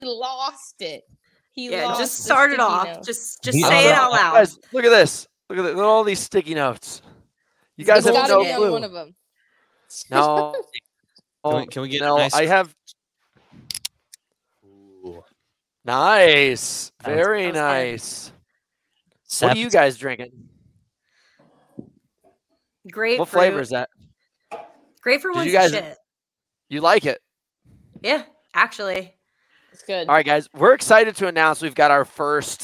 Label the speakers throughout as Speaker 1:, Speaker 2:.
Speaker 1: lost it.
Speaker 2: Just start it off.
Speaker 1: Notes.
Speaker 2: Just say it out loud.
Speaker 3: Guys, look at this. Look at all these sticky notes. You guys have no clue.
Speaker 1: One of them.
Speaker 3: No.
Speaker 4: Can we get
Speaker 3: no,
Speaker 4: nice?
Speaker 3: I have.
Speaker 4: Ooh.
Speaker 3: Nice. Very nice. What are you guys drinking?
Speaker 2: Grapefruit.
Speaker 3: What flavor is that?
Speaker 2: Grapefruit one's shit.
Speaker 3: You like it?
Speaker 2: Yeah, actually.
Speaker 1: It's good.
Speaker 3: All right, guys. We're excited to announce we've got our first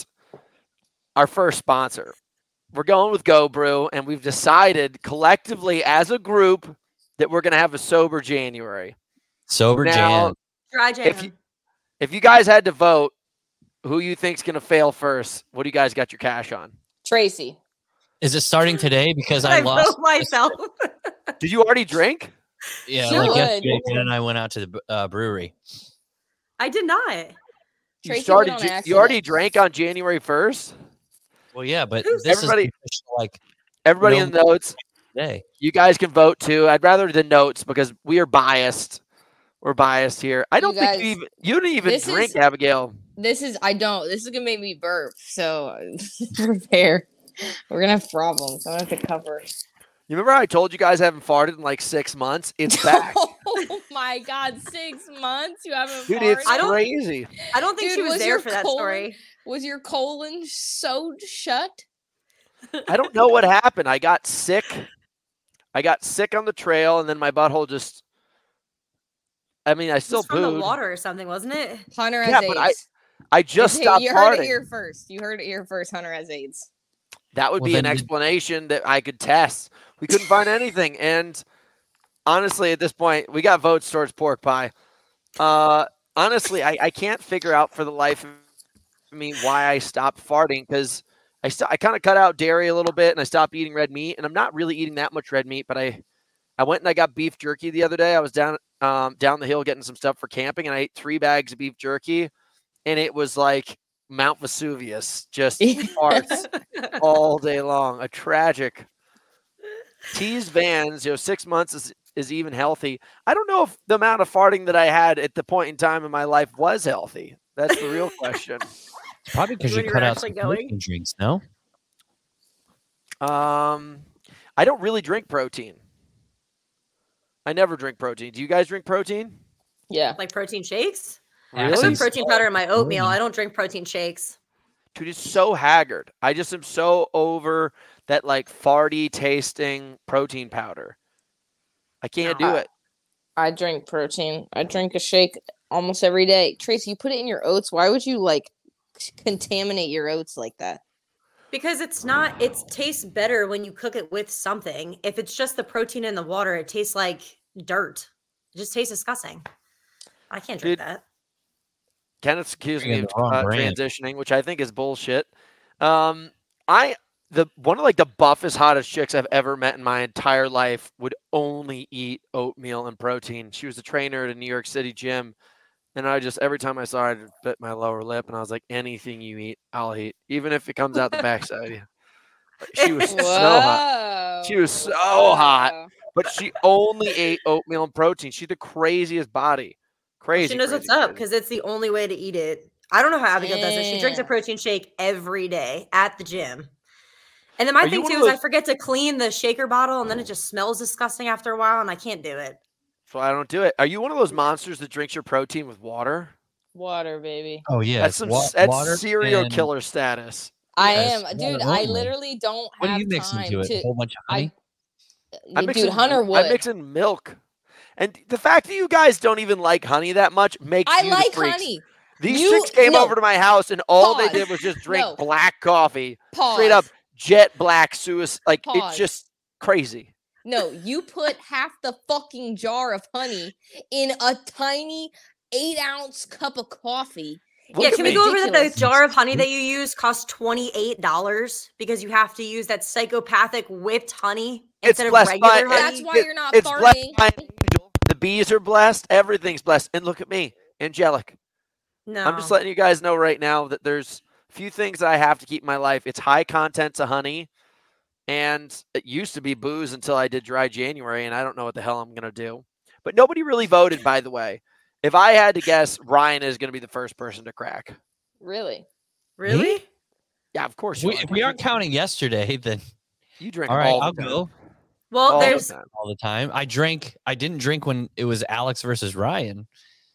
Speaker 3: sponsor. We're going with Go Brew, and we've decided collectively as a group that we're going to have a sober January.
Speaker 4: Jan.
Speaker 2: Dry Jan.
Speaker 3: If you guys had to vote, who you think's going to fail first, what do you guys got your cash on?
Speaker 1: Tracy.
Speaker 4: Is it starting today? Because I lost
Speaker 2: myself.
Speaker 3: Did you already drink?
Speaker 4: Yeah, like yesterday, and I went out to the brewery.
Speaker 2: I did not.
Speaker 3: You already drank on January 1st?
Speaker 4: Well, yeah, but
Speaker 3: everybody
Speaker 4: in
Speaker 3: the notes.
Speaker 4: Today.
Speaker 3: You guys can vote too. I'd rather the notes because we are biased. We're biased here. I don't think you didn't even drink, Abigail.
Speaker 1: This is gonna make me burp. So prepare. We're gonna have problems. I'm gonna have to cover.
Speaker 3: You remember I told you guys I haven't farted in like 6 months? It's back.
Speaker 1: Oh my God, 6 months? You haven't farted?
Speaker 3: Dude, it's crazy.
Speaker 2: I don't think she was there for that story.
Speaker 1: Was your colon sewed shut?
Speaker 3: I don't know what happened. I got sick. I got sick on the trail, and then my butthole just. I mean, I still
Speaker 2: from
Speaker 3: pooed.
Speaker 2: the water or something, wasn't it?
Speaker 1: Hunter has AIDS.
Speaker 3: But I just stopped farting.
Speaker 1: You heard it here first. You heard it here first. Hunter has AIDS.
Speaker 3: That would be an explanation that I could test. We couldn't find anything, and honestly, at this point, we got votes towards pork pie. Honestly, I can't figure out for the life of me why I stopped farting because I kind of cut out dairy a little bit and I stopped eating red meat, and I'm not really eating that much red meat, but I went and I got beef jerky the other day. I was down the hill getting some stuff for camping, and I ate 3 bags of beef jerky, and it was like Mount Vesuvius, just farts all day long. A tragic. Tease Vans, 6 months is even healthy. I don't know if the amount of farting that I had at the point in time in my life was healthy. That's the real question.
Speaker 4: It's probably because you cut out some protein drinks, no?
Speaker 3: I don't really drink protein. I never drink protein. Do you guys drink protein?
Speaker 1: Yeah.
Speaker 2: Like protein shakes?
Speaker 3: Really?
Speaker 2: I put protein powder in my oatmeal. I don't drink protein shakes.
Speaker 3: Dude, it's so haggard. I just am so over that like farty tasting protein powder. I can't do it.
Speaker 1: I drink protein. I drink a shake almost every day. Tracy, you put it in your oats. Why would you like contaminate your oats like that?
Speaker 2: Because it tastes better when you cook it with something. If it's just the protein in the water, it tastes like dirt. It just tastes disgusting. I can't drink that.
Speaker 3: Kenneth's accusing me of transitioning, which I think is bullshit. One of like the buffest, hottest chicks I've ever met in my entire life would only eat oatmeal and protein. She was a trainer at a New York City gym, and every time I saw her, I'd bit my lower lip, and I was like, anything you eat, I'll eat, even if it comes out the backside. She was so hot. She was so hot, but she only ate oatmeal and protein. She's the craziest body. Crazy.
Speaker 2: She knows what's up because it's the only way to eat it. I don't know how Abigail does it. She drinks a protein shake every day at the gym. And then my thing too is I forget to clean the shaker bottle, and then it just smells disgusting after a while, and I can't do it.
Speaker 3: So I don't do it. Are you one of those monsters that drinks your protein with water?
Speaker 1: Water, baby.
Speaker 4: Oh yeah,
Speaker 3: that's serial killer status.
Speaker 1: I am, dude. I literally don't have time.
Speaker 4: What do you mix into it? A whole bunch of honey.
Speaker 1: Hunter would.
Speaker 3: I mix in milk. And the fact that you guys don't even like honey that much makes you the freaks.
Speaker 1: Honey.
Speaker 3: These chicks came over to my house, and all they did was just drink black coffee. Straight up jet black suicide. Like, it's just crazy.
Speaker 1: No, you put half the fucking jar of honey in a tiny 8-ounce cup of coffee.
Speaker 2: Can we go over that the jar of honey that you use costs $28 because you have to use that psychopathic whipped honey instead of regular honey?
Speaker 1: That's why you're not farting.
Speaker 3: The bees are blessed. Everything's blessed. And look at me, angelic.
Speaker 2: No.
Speaker 3: I'm just letting you guys know right now that there's a few things I have to keep in my life. It's high contents of honey, and it used to be booze until I did dry January, and I don't know what the hell I'm going to do. But nobody really voted, by the way. If I had to guess, Ryan is going to be the first person to crack.
Speaker 1: Really?
Speaker 2: Really?
Speaker 3: Yeah, of course.
Speaker 4: If we aren't counting yesterday, then
Speaker 3: you drink
Speaker 4: all right.
Speaker 3: all
Speaker 4: I'll
Speaker 3: the time.
Speaker 4: go
Speaker 2: Well,
Speaker 3: All
Speaker 2: there's
Speaker 3: the time.
Speaker 4: all the time. I didn't drink when it was Alex versus Ryan.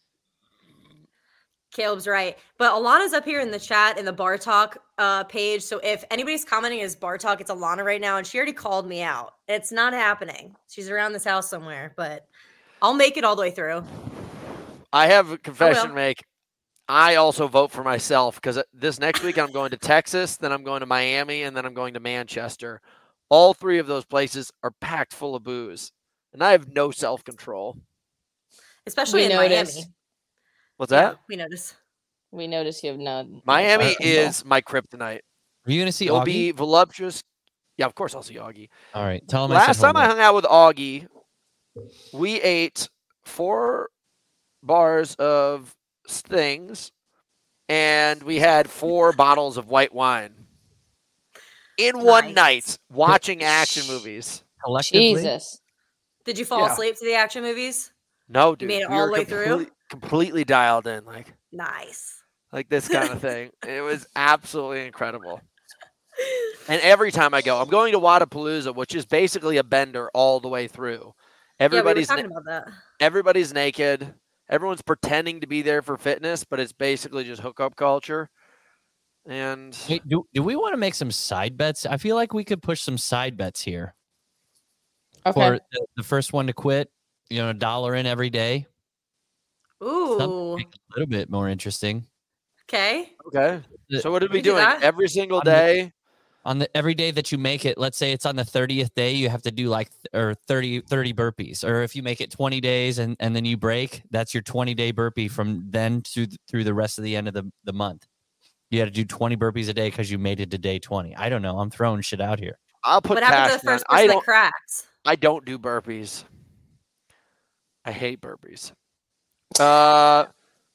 Speaker 2: Caleb's right. But Alana's up here in the chat in the Bar Talk page. So if anybody's commenting as Bar Talk, it's Alana right now. And she already called me out. It's not happening. She's around this house somewhere, but I'll make it all the way through.
Speaker 3: I have a confession to make. I also vote for myself because this next week I'm going to Texas, then I'm going to Miami, and then I'm going to Manchester. All three of those places are packed full of booze, and I have no self-control.
Speaker 2: Especially in Miami.
Speaker 3: What's that?
Speaker 2: We notice.
Speaker 1: We notice you have none.
Speaker 3: Miami is my kryptonite.
Speaker 4: Are you going to see
Speaker 3: It'll
Speaker 4: Augie?
Speaker 3: be voluptuous. Yeah, of course I'll see Augie.
Speaker 4: All right. Tell him
Speaker 3: Last time I hung out with Augie, we ate 4 bars of things, and we had 4 bottles of white wine in one night watching action movies.
Speaker 4: Collectively?
Speaker 1: Jesus.
Speaker 2: Did you fall asleep to the action movies?
Speaker 3: No, dude.
Speaker 2: You made it all the way through?
Speaker 3: Completely dialed in,
Speaker 2: Nice.
Speaker 3: Like this kind of thing. It was absolutely incredible. And every time I go, I'm going to Wadapalooza, which is basically a bender all the way through. Everybody's
Speaker 2: talking about that.
Speaker 3: Everybody's naked. Everyone's pretending to be there for fitness, but it's basically just hookup culture. And
Speaker 4: hey, do we want to make some side bets? I feel like we could push some side bets here.
Speaker 1: Okay.
Speaker 4: For the first one to quit, $1 in every day.
Speaker 2: Ooh.
Speaker 4: Something a little bit more interesting.
Speaker 2: Okay.
Speaker 3: So what are we doing every single day?
Speaker 4: On every day that you make it, let's say it's on the 30th day, you have to do 30 burpees. Or if you make it 20 days and then you break, that's your 20-day burpee from then through the rest of the end of the month. You got to do 20 burpees a day because you made it to day 20. I don't know. I'm throwing shit out here.
Speaker 3: I'll put
Speaker 2: what happened to the first person that cracks?
Speaker 3: I don't do burpees. I hate burpees. Cash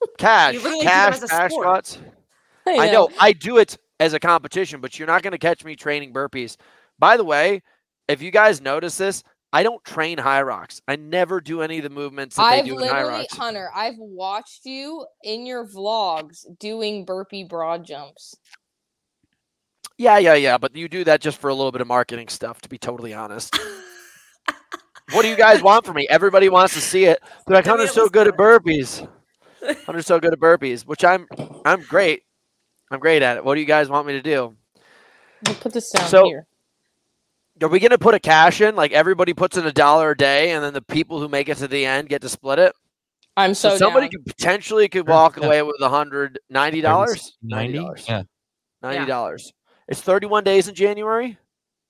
Speaker 3: squats. I know. I do it as a competition, but you're not going to catch me training burpees. By the way, if you guys notice this, I don't train high rocks. I never do any of the movements that they do in high rocks.
Speaker 1: Hunter, I've watched you in your vlogs doing burpee broad jumps.
Speaker 3: Yeah. But you do that just for a little bit of marketing stuff, to be totally honest. What do you guys want from me? Everybody wants to see it. They're like, Hunter's so good at burpees. Hunter's so good at burpees, which I'm great. I'm great at it. What do you guys want me to do?
Speaker 1: We'll put this down here.
Speaker 3: Are we going to put a cash in? Like everybody puts in $1 a day, and then the people who make it to the end get to split it?
Speaker 1: I'm so
Speaker 3: somebody
Speaker 1: down.
Speaker 3: could walk away with $190.
Speaker 4: $90? Yeah.
Speaker 3: $90. It's 31 days in January?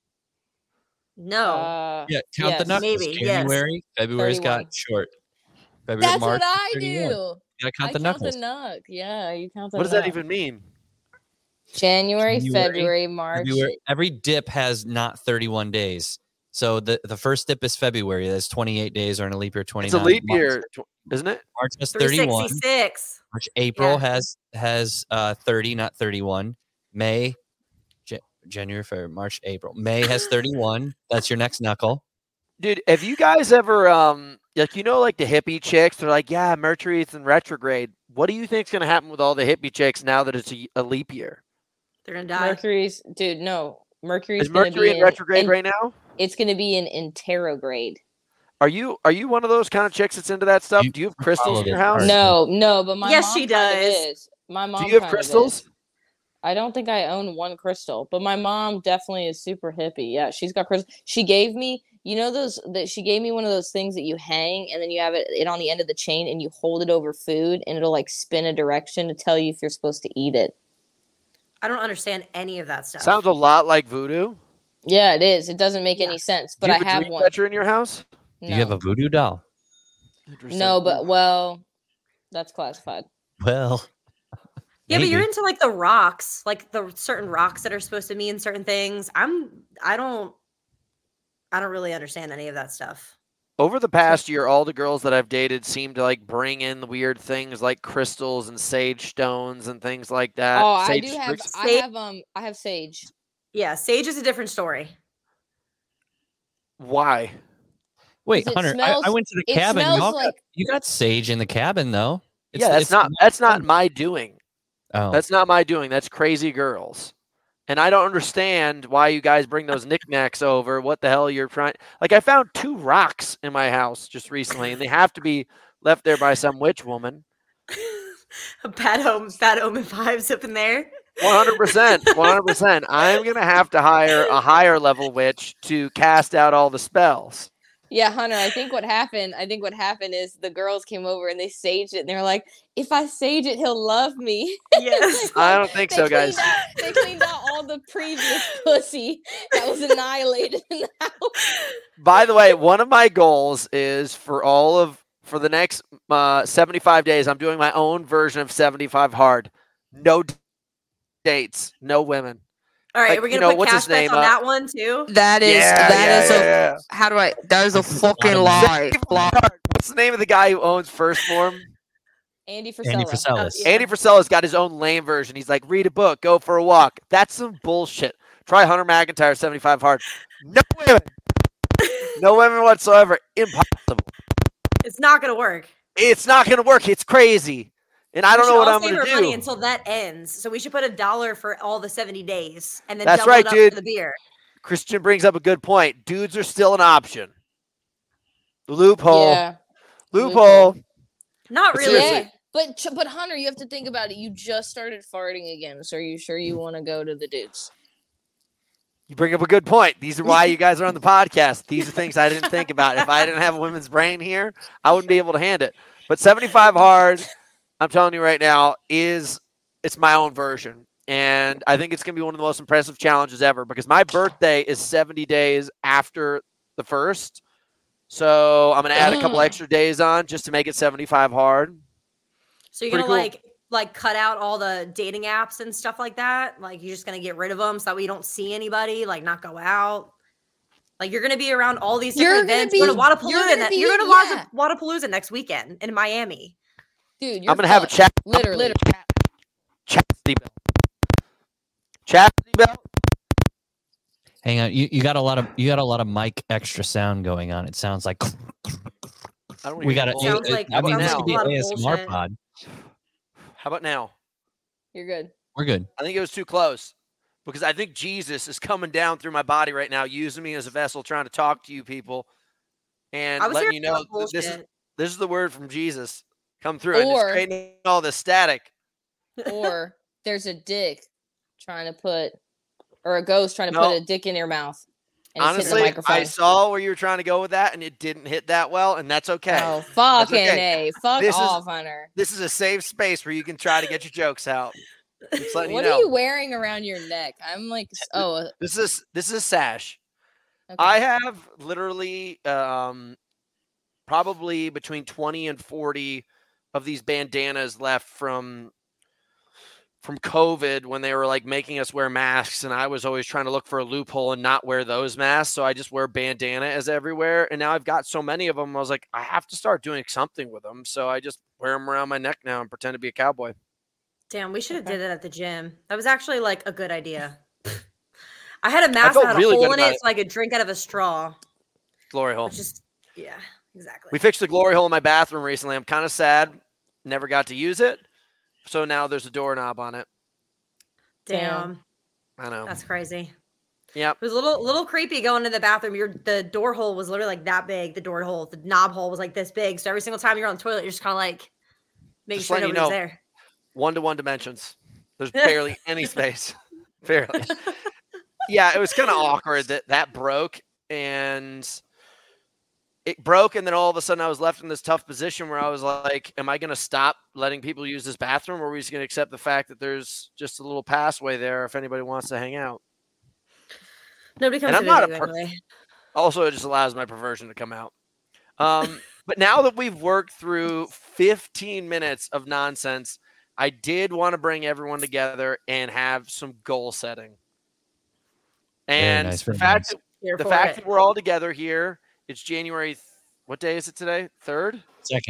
Speaker 2: No.
Speaker 4: Count the knuckles.
Speaker 2: Maybe,
Speaker 4: January. February's got short. February,
Speaker 1: That's
Speaker 4: March,
Speaker 1: what I
Speaker 4: 31.
Speaker 1: do.
Speaker 4: You gotta count the
Speaker 1: count
Speaker 4: knuckles.
Speaker 1: the knuck. Yeah, you count the
Speaker 3: What does that even mean?
Speaker 1: January, February, March.
Speaker 4: Every dip has not 31 days. So the first dip is February. That's 28 days, or in a leap year, 29.
Speaker 3: It's a leap year, isn't it?
Speaker 4: March has 31.
Speaker 2: 366.
Speaker 4: March, April has 30, not 31. May, January, February, March, April. May has 31. That's your next knuckle.
Speaker 3: Dude, have you guys ever like the hippie chicks? They're like, yeah, Mercury's in retrograde. What do you think's gonna happen with all the hippie chicks now that it's a leap year?
Speaker 2: They're gonna die.
Speaker 1: Mercury's in
Speaker 3: retrograde right now?
Speaker 1: It's gonna be in interrograde.
Speaker 3: Are you one of those kind of chicks that's into that stuff? Do you have crystals in your house?
Speaker 1: No, but my mom
Speaker 2: she does.
Speaker 1: Is. My mom.
Speaker 3: Do you have crystals?
Speaker 1: I don't think I own one crystal, but my mom definitely is super hippie. Yeah, she's got crystals. She gave me, she gave me one of those things that you hang and then you have it on the end of the chain and you hold it over food and it'll spin a direction to tell you if you're supposed to eat it.
Speaker 2: I don't understand any of that stuff.
Speaker 3: Sounds a lot like voodoo.
Speaker 1: Yeah, it is. It doesn't make any sense, but I have one.
Speaker 3: Dreamcatcher in your house?
Speaker 4: No. You have a voodoo doll?
Speaker 1: No, but that's classified.
Speaker 4: Well,
Speaker 2: yeah, maybe. But you're into the rocks, the certain rocks that are supposed to mean certain things. I don't really understand any of that stuff.
Speaker 3: Over the past year, all the girls that I've dated seem to bring in the weird things like crystals and sage stones and things like that.
Speaker 1: Oh,
Speaker 3: sage
Speaker 1: I have sage.
Speaker 2: Yeah, sage is a different story.
Speaker 3: Why?
Speaker 4: Wait, Hunter, I went to the cabin. You got sage in the cabin, though.
Speaker 3: That's not my doing.
Speaker 4: Oh.
Speaker 3: That's not my doing. That's crazy girls. And I don't understand why you guys bring those knickknacks over. What the hell you're trying? Like, I found 2 rocks in my house just recently, and they have to be left there by some witch woman.
Speaker 2: Bad omen vibes up in there.
Speaker 3: 100%. 100%. I'm going to have to hire a higher level witch to cast out all the spells.
Speaker 1: Yeah, Hunter, I think what happened is the girls came over and they saged it and they're like, if I sage it, he'll love me.
Speaker 2: Yes.
Speaker 3: I don't think so, guys.
Speaker 1: They cleaned out all the previous pussy that was annihilated in the house.
Speaker 3: By the way, one of my goals is for the next 75 days, I'm doing my own version of 75 hard. No dates, no women.
Speaker 2: All right, we're gonna put cash bets on that one too.
Speaker 5: That is a fucking lie.
Speaker 3: What's the name of the guy who owns First Form?
Speaker 1: Andy Frisella.
Speaker 3: Andy Frisella's got his own lame version. He's like, read a book, go for a walk. That's some bullshit. Try Hunter McIntyre 75 hard. No women. No women whatsoever. Impossible.
Speaker 2: It's not gonna work.
Speaker 3: It's not gonna work. It's crazy. And I don't know what I'm going to do.
Speaker 2: Money until that ends. So we should put $1 for all the 70 days and then
Speaker 3: That's
Speaker 2: double
Speaker 3: right,
Speaker 2: it up
Speaker 3: dude.
Speaker 2: for the beer.
Speaker 3: Christian brings up a good point. Dudes are still an option. Loophole.
Speaker 1: Yeah.
Speaker 3: Loophole.
Speaker 2: Not really.
Speaker 1: Yeah. But Hunter, you have to think about it. You just started farting again. So are you sure you want to go to the dudes?
Speaker 3: You bring up a good point. These are why you guys are on the podcast. These are things I didn't think about. If I didn't have a women's brain here, I wouldn't be able to hand it. But 75 hard, I'm telling you right now, it's my own version. And I think it's going to be one of the most impressive challenges ever because my birthday is 70 days after the first. So I'm going to add a couple extra days on just to make it 75 hard.
Speaker 2: So you're going to like cut out all the dating apps and stuff like that? Like you're just going to get rid of them so that we don't see anybody, like not go out? Like you're going to be around all these different events. You're going to Wodapalooza next weekend in Miami.
Speaker 1: Dude,
Speaker 3: I'm gonna have a chat.
Speaker 1: Literally.
Speaker 3: Chastity belt.
Speaker 4: Hang on, you got a lot of mic extra sound going on. It sounds like we got
Speaker 2: it.
Speaker 4: I mean, this could be an ASMR pod.
Speaker 3: How about now?
Speaker 1: You're good.
Speaker 4: We're good.
Speaker 3: I think it was too close because I think Jesus is coming down through my body right now, using me as a vessel, trying to talk to you people and letting you know this is the word from Jesus. Come through and it's creating all the static.
Speaker 1: Or there's a dick or a ghost trying to put a dick in your mouth. And
Speaker 3: honestly, I saw where you were trying to go with that, and it didn't hit that well, and that's okay.
Speaker 1: Oh, fucking A. Fuck off, Hunter.
Speaker 3: This is a safe space where you can try to get your jokes out.
Speaker 1: What are you wearing around your neck? I'm like,
Speaker 3: This is a sash. Okay. I have literally probably between 20 and 40 of these bandanas left from COVID when they were like making us wear masks, and I was always trying to look for a loophole and not wear those masks, so I just wear bandana as everywhere, and now I've got so many of them, I was like, I have to start doing something with them, so I just wear them around my neck now and pretend to be a cowboy.
Speaker 2: Damn, we should have did that at the gym. That was actually like a good idea. I had a mask that had a hole in it so I could drink out of a straw.
Speaker 3: Glory hole.
Speaker 2: Yeah. Exactly.
Speaker 3: We fixed the glory hole in my bathroom recently. I'm kind of sad. Never got to use it. So now there's a doorknob on it.
Speaker 2: Damn.
Speaker 3: I know.
Speaker 2: That's crazy.
Speaker 3: Yeah.
Speaker 2: It was a little creepy going to the bathroom. The door hole was literally like that big. The door hole, the knob hole was like this big. So every single time you're on the toilet, you're just kind of like making sure nobody's there.
Speaker 3: 1-to-1 dimensions. There's barely any space. Barely. Yeah, it was kind of awkward that broke, and it broke, and then all of a sudden I was left in this tough position where I was like, am I going to stop letting people use this bathroom, or are we just going to accept the fact that there's just a little passway there if anybody wants to hang out?
Speaker 2: Nobody comes to it.
Speaker 3: Also, it just allows my perversion to come out. But now that we've worked through 15 minutes of nonsense, I did want to bring everyone together and have some goal setting. And the fact that we're all together here, it's January. What day is it today? 3rd?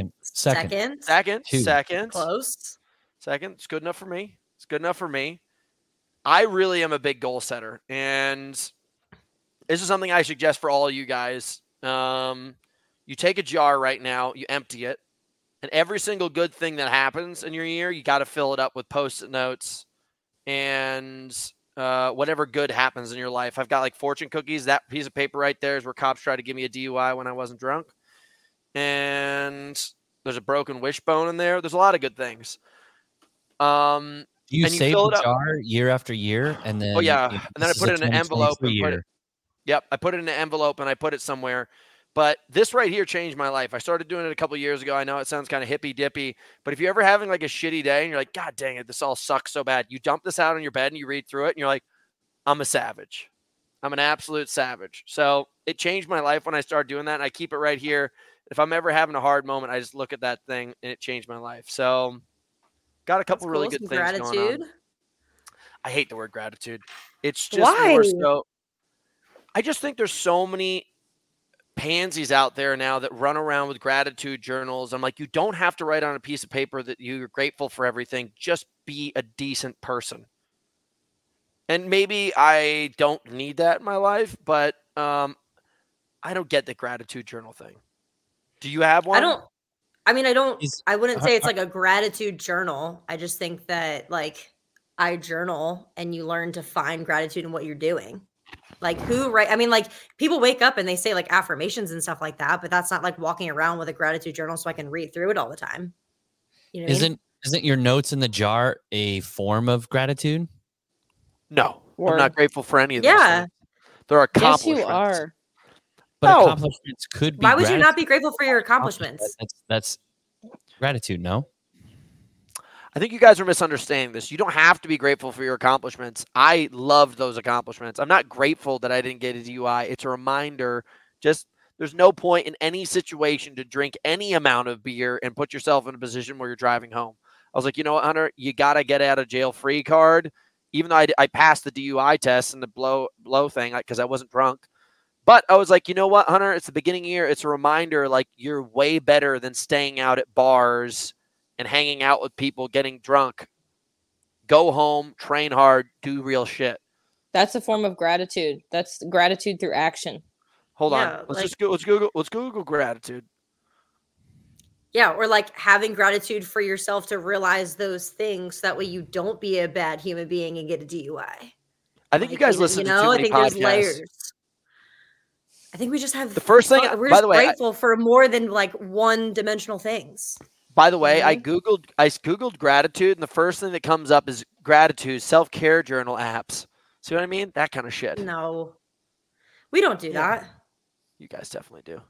Speaker 3: Second.
Speaker 2: Close.
Speaker 3: Second. It's good enough for me. I really am a big goal setter. And this is something I suggest for all you guys. You take a jar right now, you empty it, and every single good thing that happens in your year, you got to fill it up with Post-it notes and whatever good happens in your life. I've got like fortune cookies. That piece of paper right there is where cops tried to give me a DUI when I wasn't drunk. And there's a broken wishbone in there. There's a lot of good things.
Speaker 4: You save the jar year after year, and then
Speaker 3: and then I put it in an envelope and put it. Yep, I put it in an envelope and I put it somewhere. But this right here changed my life. I started doing it a couple of years ago. I know it sounds kind of hippy dippy, but if you're ever having like a shitty day and you're like, God dang it, this all sucks so bad, you dump this out on your bed and you read through it and you're like, I'm a savage. I'm an absolute savage. So it changed my life when I started doing that, and I keep it right here. If I'm ever having a hard moment, I just look at that thing and it changed my life. So got a couple really good things going on. I hate the word gratitude. It's just more so. I just think there's so many pansies out there now that run around with gratitude journals. I'm like, you don't have to write on a piece of paper that you're grateful for everything. Just be a decent person. And maybe I don't need that in my life, but I don't get the gratitude journal thing. Do you have one?
Speaker 2: I wouldn't say it's like a gratitude journal. I just think that like I journal and you learn to find gratitude in what you're doing. Like like people wake up and they say like affirmations and stuff like that, but that's not like walking around with a gratitude journal so I can read through it all the time. You know
Speaker 4: Isn't your notes in the jar a form of gratitude?
Speaker 3: No, I'm not grateful for any of those things. There are accomplishments.
Speaker 1: Yes, you are.
Speaker 4: But accomplishments could be.
Speaker 2: Why would you not be grateful for your accomplishments?
Speaker 4: That's gratitude, no?
Speaker 3: I think you guys are misunderstanding this. You don't have to be grateful for your accomplishments. I loved those accomplishments. I'm not grateful that I didn't get a DUI. It's a reminder. Just there's no point in any situation to drink any amount of beer and put yourself in a position where you're driving home. I was like, you know what, Hunter? You got to get out of jail free card. Even though I passed the DUI test and the blow thing because I wasn't drunk. But I was like, you know what, Hunter? It's the beginning of the year. It's a reminder like you're way better than staying out at bars and hanging out with people, getting drunk. Go home, train hard, do real shit.
Speaker 1: That's a form of gratitude. That's gratitude through action.
Speaker 3: Hold on. Let's Google gratitude.
Speaker 2: Yeah, or like having gratitude for yourself to realize those things. So that way you don't be a bad human being and get a DUI.
Speaker 3: I think you guys listen to too many podcasts. There's layers.
Speaker 2: I think we just have
Speaker 3: the first thing.
Speaker 2: We're just grateful for more than like one-dimensional things.
Speaker 3: By the way, I googled gratitude, and the first thing that comes up is gratitude self-care journal apps. See what I mean? That kind of shit.
Speaker 2: No, we don't do that.
Speaker 3: You guys definitely do.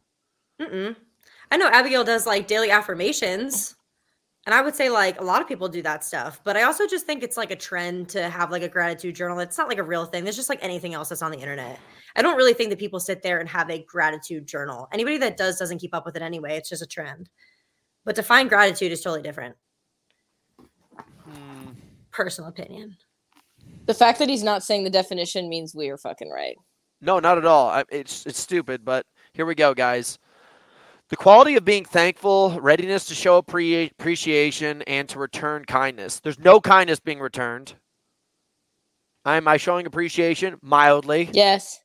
Speaker 2: I know Abigail does like daily affirmations, and I would say like a lot of people do that stuff. But I also just think it's like a trend to have like a gratitude journal. It's not like a real thing. There's just like anything else that's on the internet. I don't really think that people sit there and have a gratitude journal. Anybody that doesn't keep up with it anyway. It's just a trend. But to find gratitude is totally different. Personal opinion.
Speaker 1: The fact that he's not saying the definition means we are fucking right.
Speaker 3: No, not at all. It's stupid, but here we go, guys. The quality of being thankful, readiness to show appreciation, and to return kindness. There's no kindness being returned. Am I showing appreciation? Mildly.
Speaker 1: Yes.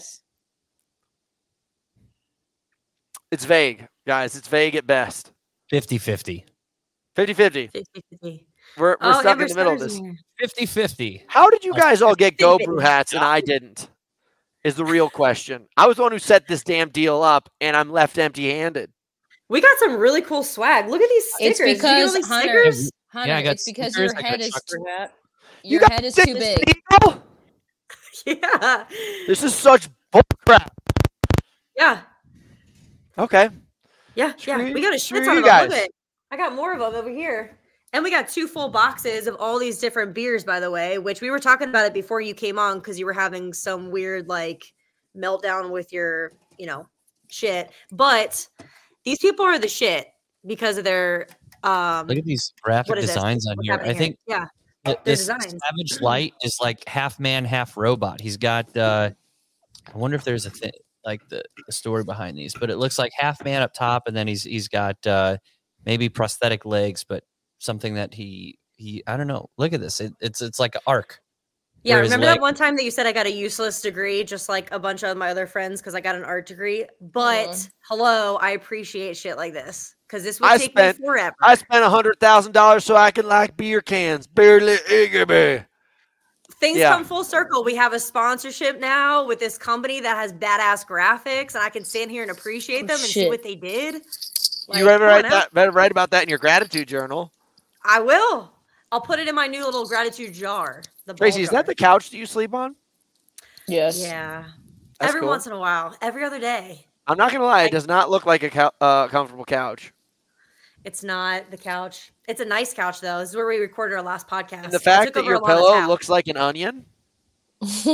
Speaker 3: It's vague, guys. It's vague at best.
Speaker 4: 50-50.
Speaker 3: 50-50. We're stuck in the middle of this.
Speaker 4: 50-50.
Speaker 3: How did you guys all get Go Brew hats and I didn't? Is the real question. I was the one who set this damn deal up, and I'm left empty-handed.
Speaker 2: We got some really cool swag. Look at these stickers.
Speaker 1: It's because
Speaker 2: Hunter,
Speaker 1: it's because your head is
Speaker 3: too
Speaker 1: big.
Speaker 2: Yeah.
Speaker 3: This is such bullcrap.
Speaker 2: Yeah.
Speaker 3: Okay.
Speaker 2: Yeah. We got a shit ton of them. Look at it. I got more of them over here. And we got 2 full boxes of all these different beers, by the way, which we were talking about it before you came on because you were having some weird like meltdown with your, shit. But these people are the shit because of their
Speaker 4: look at these graphic designs on here. I think this Savage Light is like half man, half robot. He's got I wonder if there's a thing like the story behind these, but it looks like half man up top, and then he's got maybe prosthetic legs, but something that he I don't know. Look at this. It's like an arc.
Speaker 2: Yeah, remember that one time that you said I got a useless degree, just like a bunch of my other friends, because I got an art degree? But hello, I appreciate shit like this because this would take me forever.
Speaker 3: I spent $100,000 so I can like beer cans. Barely Iggy.
Speaker 2: Things come full circle. We have a sponsorship now with this company that has badass graphics, and I can stand here and appreciate them and see what they did.
Speaker 3: Like, you better write about that in your gratitude journal.
Speaker 2: I will. I'll put it in my new little gratitude jar.
Speaker 3: Tracy, is that the couch that you sleep on?
Speaker 1: Yes.
Speaker 2: Yeah. Every once in a while. Every other day.
Speaker 3: I'm not going to lie. It does not look like a comfortable couch.
Speaker 2: It's not the couch. It's a nice couch, though. This is where we recorded our last podcast.
Speaker 3: And the fact that your pillow looks like an onion?
Speaker 2: You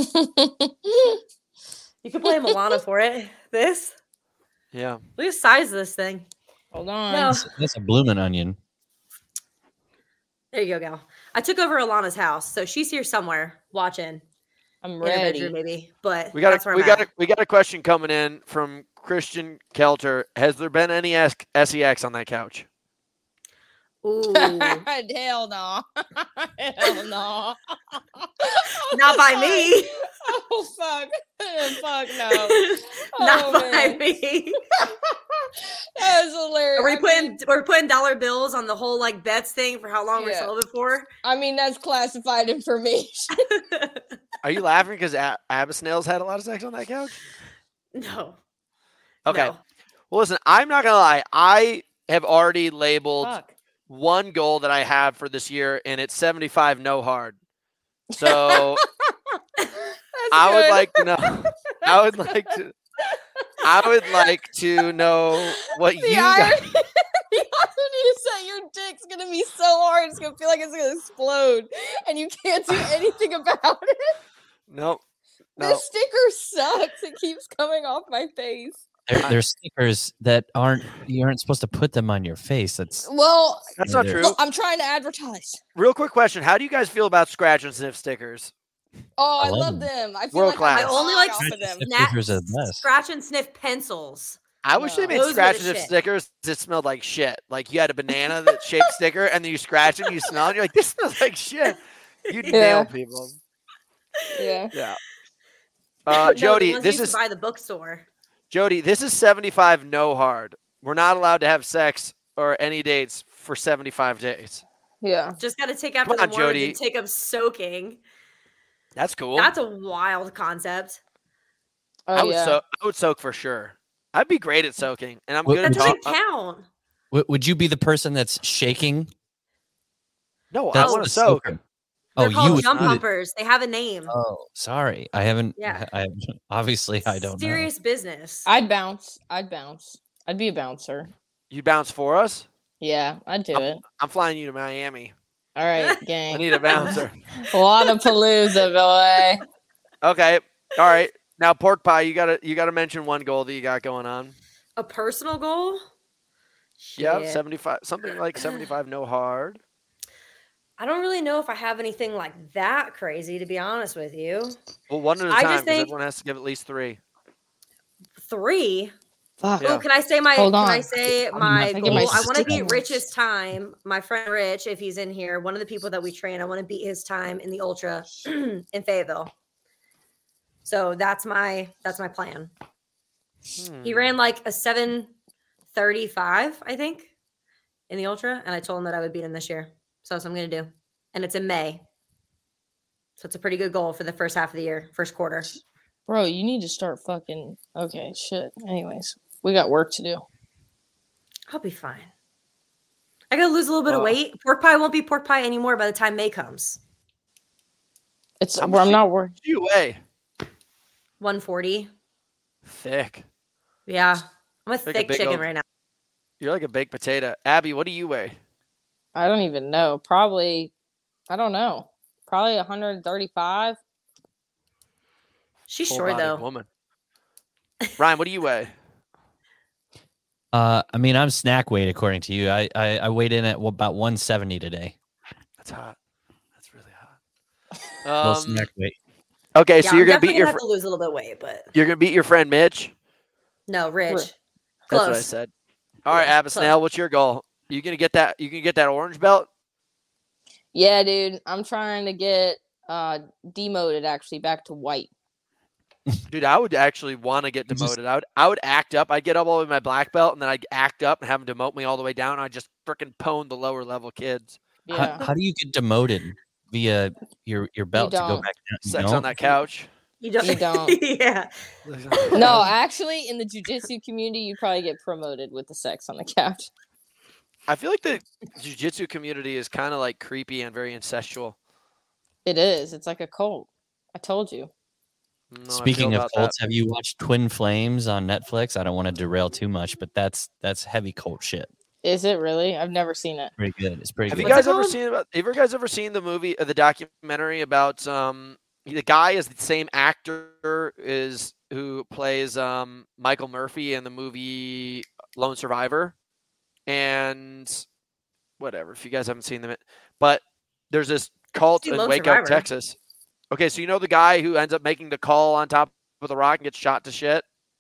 Speaker 2: could blame Alana for it. This?
Speaker 3: Yeah.
Speaker 2: Look at the size of this thing.
Speaker 1: Hold on.
Speaker 2: No.
Speaker 4: That's a blooming onion.
Speaker 2: There you go, gal. I took over Alana's house, so she's here somewhere watching.
Speaker 1: I'm ready.
Speaker 2: Bedroom, maybe, but
Speaker 3: we got a question coming in from Christian Kelter. Has there been any SEX on that couch?
Speaker 2: Ooh.
Speaker 1: Hell no. Hell no.
Speaker 2: Not by me.
Speaker 1: Oh, fuck. Fuck no.
Speaker 2: Not by me.
Speaker 1: That was hilarious.
Speaker 2: We're putting dollar bills on the whole like bets thing for how long we're celibate for?
Speaker 1: I mean, that's classified information.
Speaker 3: Are you laughing because Abyssnails had a lot of sex on that couch?
Speaker 2: No.
Speaker 3: Okay.
Speaker 2: No.
Speaker 3: Well, listen, I'm not going to lie. I have already labeled one goal that I have for this year, and it's 75 no hard. So I would like to know. I would like to know what you got.
Speaker 1: The irony is that your dick's gonna be so hard, it's gonna feel like it's gonna explode, and you can't do anything about it.
Speaker 3: Nope.
Speaker 1: This sticker sucks. It keeps coming off my face.
Speaker 4: There's stickers that you aren't supposed to put them on your face. That's
Speaker 3: not true.
Speaker 1: I'm trying to advertise.
Speaker 3: Real quick question: how do you guys feel about scratch and sniff stickers?
Speaker 1: Oh, I love them. I feel
Speaker 3: World class.
Speaker 2: I only like
Speaker 4: scratch
Speaker 2: and sniff pencils.
Speaker 3: I wish they made scratch and sniff stickers that smelled like shit. Like you had a banana that shaped sticker, and then you scratch it, and you smell it, and you're like, "This smells like shit." You nail people.
Speaker 1: Yeah.
Speaker 3: Yeah. Jody, this is
Speaker 2: by the bookstore.
Speaker 3: Jody, this is 75 no hard. We're not allowed to have sex or any dates for 75 days.
Speaker 2: Yeah. Just got to take after the words and take them soaking.
Speaker 3: That's cool.
Speaker 2: That's a wild concept.
Speaker 3: I would soak for sure. I'd be great at soaking, and I'm good at
Speaker 2: talking. That doesn't count.
Speaker 4: Would you be the person that's shaking?
Speaker 3: No, I want to soak.
Speaker 2: They're called jump pumpers. They have a name.
Speaker 4: Oh, sorry. I haven't. Yeah. Obviously, I don't know.
Speaker 2: Serious business.
Speaker 1: I'd bounce. I'd be a bouncer.
Speaker 3: You bounce for us?
Speaker 1: Yeah, I'd do it.
Speaker 3: I'm flying you to Miami.
Speaker 1: All right, gang.
Speaker 3: I need a bouncer.
Speaker 1: Lollapalooza, boy.
Speaker 3: Okay. All right. Now, pork pie, you gotta mention one goal that you got going on.
Speaker 2: A personal goal?
Speaker 3: Yeah, 75, something like 75 no hard.
Speaker 2: I don't really know if I have anything like that crazy, to be honest with you.
Speaker 3: Well, one at a time, because everyone has to give at least 3.
Speaker 2: 3?
Speaker 1: Fuck.
Speaker 2: Oh, can I say my goal? I want to beat Rich's time. My friend Rich, if he's in here, one of the people that we train, I want to beat his time in the ultra in Fayetteville. So that's my plan. He ran like a 7:35, I think, in the ultra, and I told him that I would beat him this year. So that's what I'm going to do. And it's in May. So it's a pretty good goal for the first half of the year, first quarter.
Speaker 1: Bro, you need to start fucking... Okay, shit. Anyways, we got work to do.
Speaker 2: I'll be fine. I got to lose a little bit of weight. Pork pie won't be pork pie anymore by the time May comes.
Speaker 1: I'm not worried.
Speaker 3: What do you weigh?
Speaker 2: 140.
Speaker 3: Thick.
Speaker 2: Yeah. I'm a thick chicken right now.
Speaker 3: You're like a baked potato. Abby, what do you weigh?
Speaker 1: I don't even know. Probably, I don't know. Probably 135.
Speaker 2: She's short though.
Speaker 3: Woman. Ryan, what do you weigh?
Speaker 4: I mean, I'm snack weight according to you. I weighed in at about 170 today.
Speaker 3: That's hot. That's really hot.
Speaker 4: Snack weight.
Speaker 3: Okay, so you're gonna beat
Speaker 2: have to lose a little bit of weight, but
Speaker 3: you're gonna beat your friend Mitch.
Speaker 2: No, Rich.
Speaker 3: Close. That's what I said. All right, Abyssnail, what's your goal? You gonna get that? You can get that orange belt?
Speaker 1: Yeah, dude. I'm trying to get demoted actually back to white.
Speaker 3: Dude, I would actually want to get demoted. I would act up. I'd get up all the way to my black belt, and then I'd act up and have them demote me all the way down. I'd just freaking pwn the lower level kids.
Speaker 1: Yeah.
Speaker 4: How do you get demoted via your belt to go back down?
Speaker 3: Sex on that couch.
Speaker 2: You don't. Yeah.
Speaker 1: No, actually, in the jiu-jitsu community, you probably get promoted with the sex on the couch.
Speaker 3: I feel like the jiu-jitsu community is kind of like creepy and very incestual.
Speaker 1: It is. It's like a cult. I told you.
Speaker 3: No,
Speaker 4: Speaking of cults, have you watched Twin Flames on Netflix? I don't want to derail too much, but that's heavy cult shit.
Speaker 1: Is it really? I've never seen it.
Speaker 4: Pretty good. It's pretty good.
Speaker 3: Have you guys ever seen the movie, the documentary about the guy is the same actor who plays Michael Murphy in the movie Lone Survivor, and whatever. If you guys haven't seen them, but there's this cult in Waco, Texas. Okay, so you know the guy who ends up making the call on top of the rock and gets shot to shit?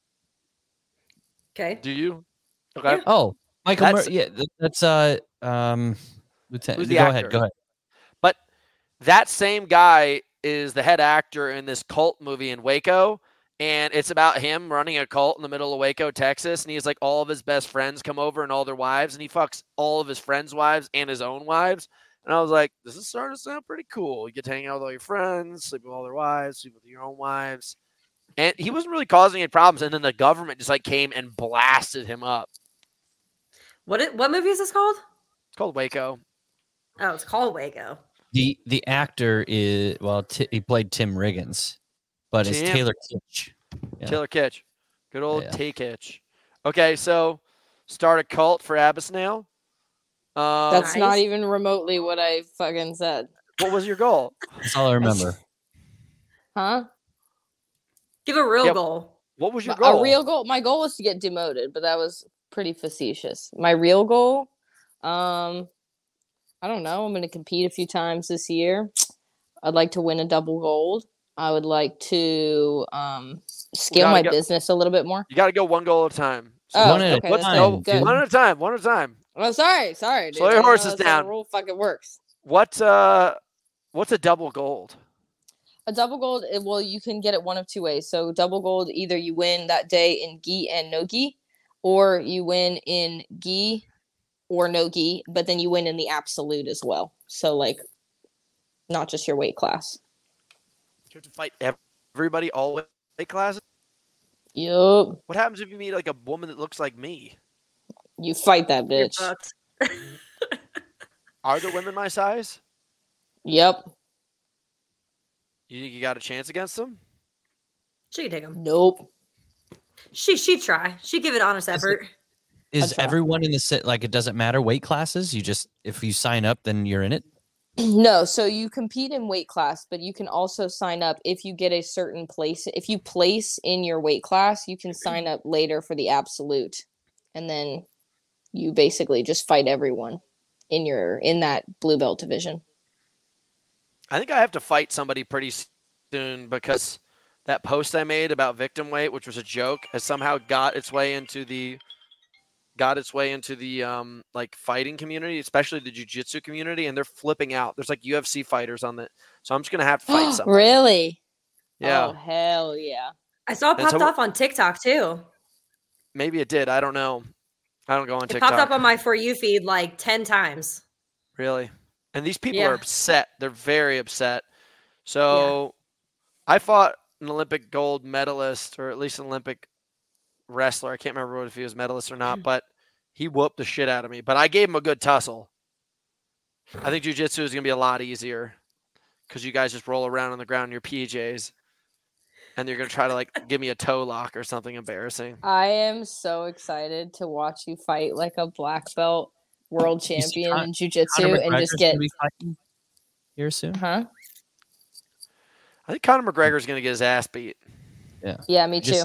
Speaker 2: Okay.
Speaker 3: Do you? Okay.
Speaker 4: Yeah. Oh, Michael Murphy. Yeah, that's Lieutenant. Go ahead.
Speaker 3: But that same guy is the head actor in this cult movie in Waco, and it's about him running a cult in the middle of Waco, Texas, and he's like all of his best friends come over and all their wives, and he fucks all of his friends' wives and his own wives. And I was like, this is starting to sound pretty cool. You get to hang out with all your friends, sleep with all their wives, sleep with your own wives. And he wasn't really causing any problems. And then the government just like came and blasted him up.
Speaker 2: What movie is this called?
Speaker 3: It's called Waco.
Speaker 2: Oh, it's called Waco.
Speaker 4: The actor is, he played Tim Riggins, but it's Taylor Kitsch.
Speaker 3: Yeah. Taylor Kitsch. Good old Tay Kitsch. Okay, so start a cult for Abyssnail.
Speaker 1: That's not even remotely what I fucking said.
Speaker 3: What was your goal?
Speaker 4: That's all I remember.
Speaker 1: Huh?
Speaker 2: Give a real goal.
Speaker 3: What was your goal?
Speaker 1: A real goal? My goal was to get demoted, but that was pretty facetious. My real goal? I don't know. I'm going to compete a few times this year. I'd like to win a double gold. I would like to scale my business a little bit more.
Speaker 3: You got to go one goal at a time.
Speaker 1: So one at a
Speaker 3: time. One at a time.
Speaker 1: Oh, sorry. Dude.
Speaker 3: Slow your horses down.
Speaker 1: The rule fucking works.
Speaker 3: What's a double gold?
Speaker 1: A double gold, well, you can get it one of two ways. So double gold, either you win that day in gi and no gi, or you win in gi or no gi, but then you win in the absolute as well. So like, not just your weight class.
Speaker 3: You have to fight everybody, all weight classes?
Speaker 1: Yup.
Speaker 3: What happens if you meet like a woman that looks like me?
Speaker 1: You fight that bitch.
Speaker 3: Are there women my size?
Speaker 1: Yep.
Speaker 3: You think you got a chance against them?
Speaker 2: She can take them.
Speaker 1: Nope.
Speaker 2: She'd try. She'd give it honest effort.
Speaker 4: Is everyone in the set like it doesn't matter weight classes? You just if you sign up, then you're in it.
Speaker 1: No, so you compete in weight class, but you can also sign up if you get a certain place. If you place in your weight class, you can sign up later for the absolute, and then you basically just fight everyone in that blue belt division.
Speaker 3: I think I have to fight somebody pretty soon because that post I made about victim weight, which was a joke, has somehow got its way into the like fighting community, especially the jiu-jitsu community, and they're flipping out. There's like UFC fighters on it, so I'm just gonna have to fight somebody.
Speaker 1: Really?
Speaker 3: Yeah.
Speaker 1: Oh hell yeah!
Speaker 2: I saw it popped off on TikTok too.
Speaker 3: Maybe it did. I don't know. I don't go on TikTok.
Speaker 2: It popped up on my For You feed like 10 times.
Speaker 3: Really? And these people are upset. They're very upset. So I fought an Olympic gold medalist, or at least an Olympic wrestler. I can't remember if he was medalist or not, but he whooped the shit out of me. But I gave him a good tussle. I think jiu-jitsu is going to be a lot easier because you guys just roll around on the ground in your PJs. And you're going to try to like give me a toe lock or something embarrassing.
Speaker 1: I am so excited to watch you fight like a black belt world champion in jiu-jitsu and just get
Speaker 4: here soon.
Speaker 1: Huh?
Speaker 3: I think Conor McGregor is going to get his ass beat.
Speaker 1: Yeah, me too.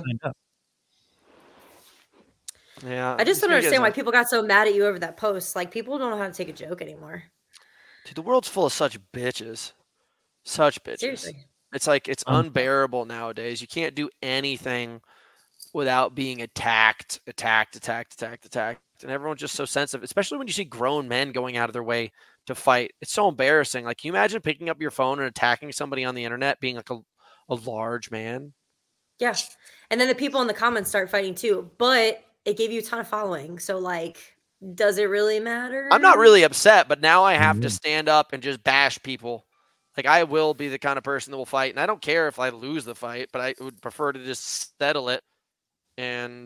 Speaker 3: Yeah.
Speaker 2: I just don't understand why people got so mad at you over that post. Like, people don't know how to take a joke anymore.
Speaker 3: Dude, the world's full of such bitches. Such bitches.
Speaker 2: Seriously.
Speaker 3: It's like it's unbearable nowadays. You can't do anything without being attacked. And everyone's just so sensitive, especially when you see grown men going out of their way to fight. It's so embarrassing. Like, can you imagine picking up your phone and attacking somebody on the internet, being like a large man?
Speaker 2: Yeah. And then the people in the comments start fighting too. But it gave you a ton of following. So, like, does it really matter?
Speaker 3: I'm not really upset, but now I have to stand up and just bash people. Like, I will be the kind of person that will fight. And I don't care if I lose the fight, but I would prefer to just settle it and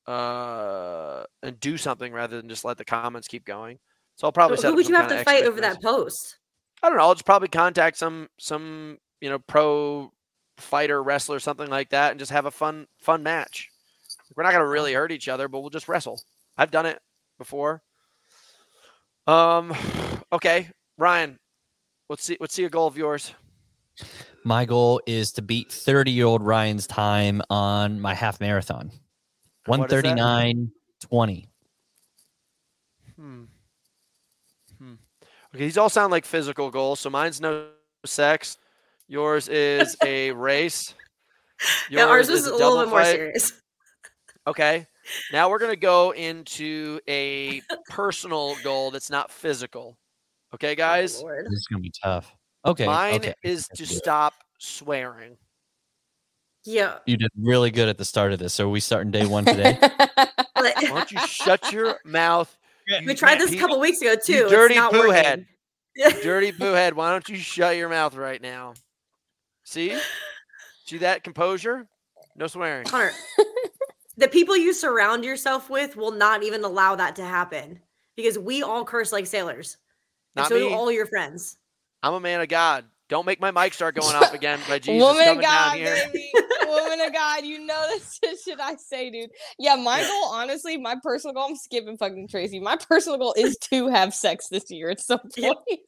Speaker 3: do something rather than just let the comments keep going. So I'll probably.
Speaker 2: Who would you have to fight over that post?
Speaker 3: I don't know. I'll just probably contact some pro fighter, wrestler, something like that, and just have a fun match. We're not gonna really hurt each other, but we'll just wrestle. I've done it before. Okay, Ryan, let's see a goal of yours.
Speaker 4: My goal is to beat 30-year-old Ryan's time on my half marathon. 1:39:20.
Speaker 3: Okay, these all sound like physical goals. So mine's no sex. Yours is a race.
Speaker 2: Yeah, ours was a little bit more serious.
Speaker 3: Okay. Now we're going to go into a personal goal that's not physical. Okay, guys?
Speaker 2: Oh, Lord.
Speaker 4: This is going to be tough. Okay.
Speaker 3: Mine is to stop swearing.
Speaker 2: Yeah.
Speaker 4: You did really good at the start of this. So are we starting day one today?
Speaker 3: Why don't you shut your mouth?
Speaker 2: We tried this a couple weeks ago, too.
Speaker 3: You dirty poo head. Dirty poo head. Why don't you shut your mouth right now? See that composure? No swearing.
Speaker 2: Hunter, the people you surround yourself with will not even allow that to happen because we all curse like sailors. And so do all your friends.
Speaker 3: I'm a man of God. Don't make my mic start going off again by Jesus.
Speaker 1: Woman
Speaker 3: coming
Speaker 1: of God,
Speaker 3: down here.
Speaker 1: baby. Woman of God, you know this shit I say, dude. Yeah, my goal, honestly, my personal goal, I'm skipping fucking Tracy. My personal goal is to have sex this year. It's so funny.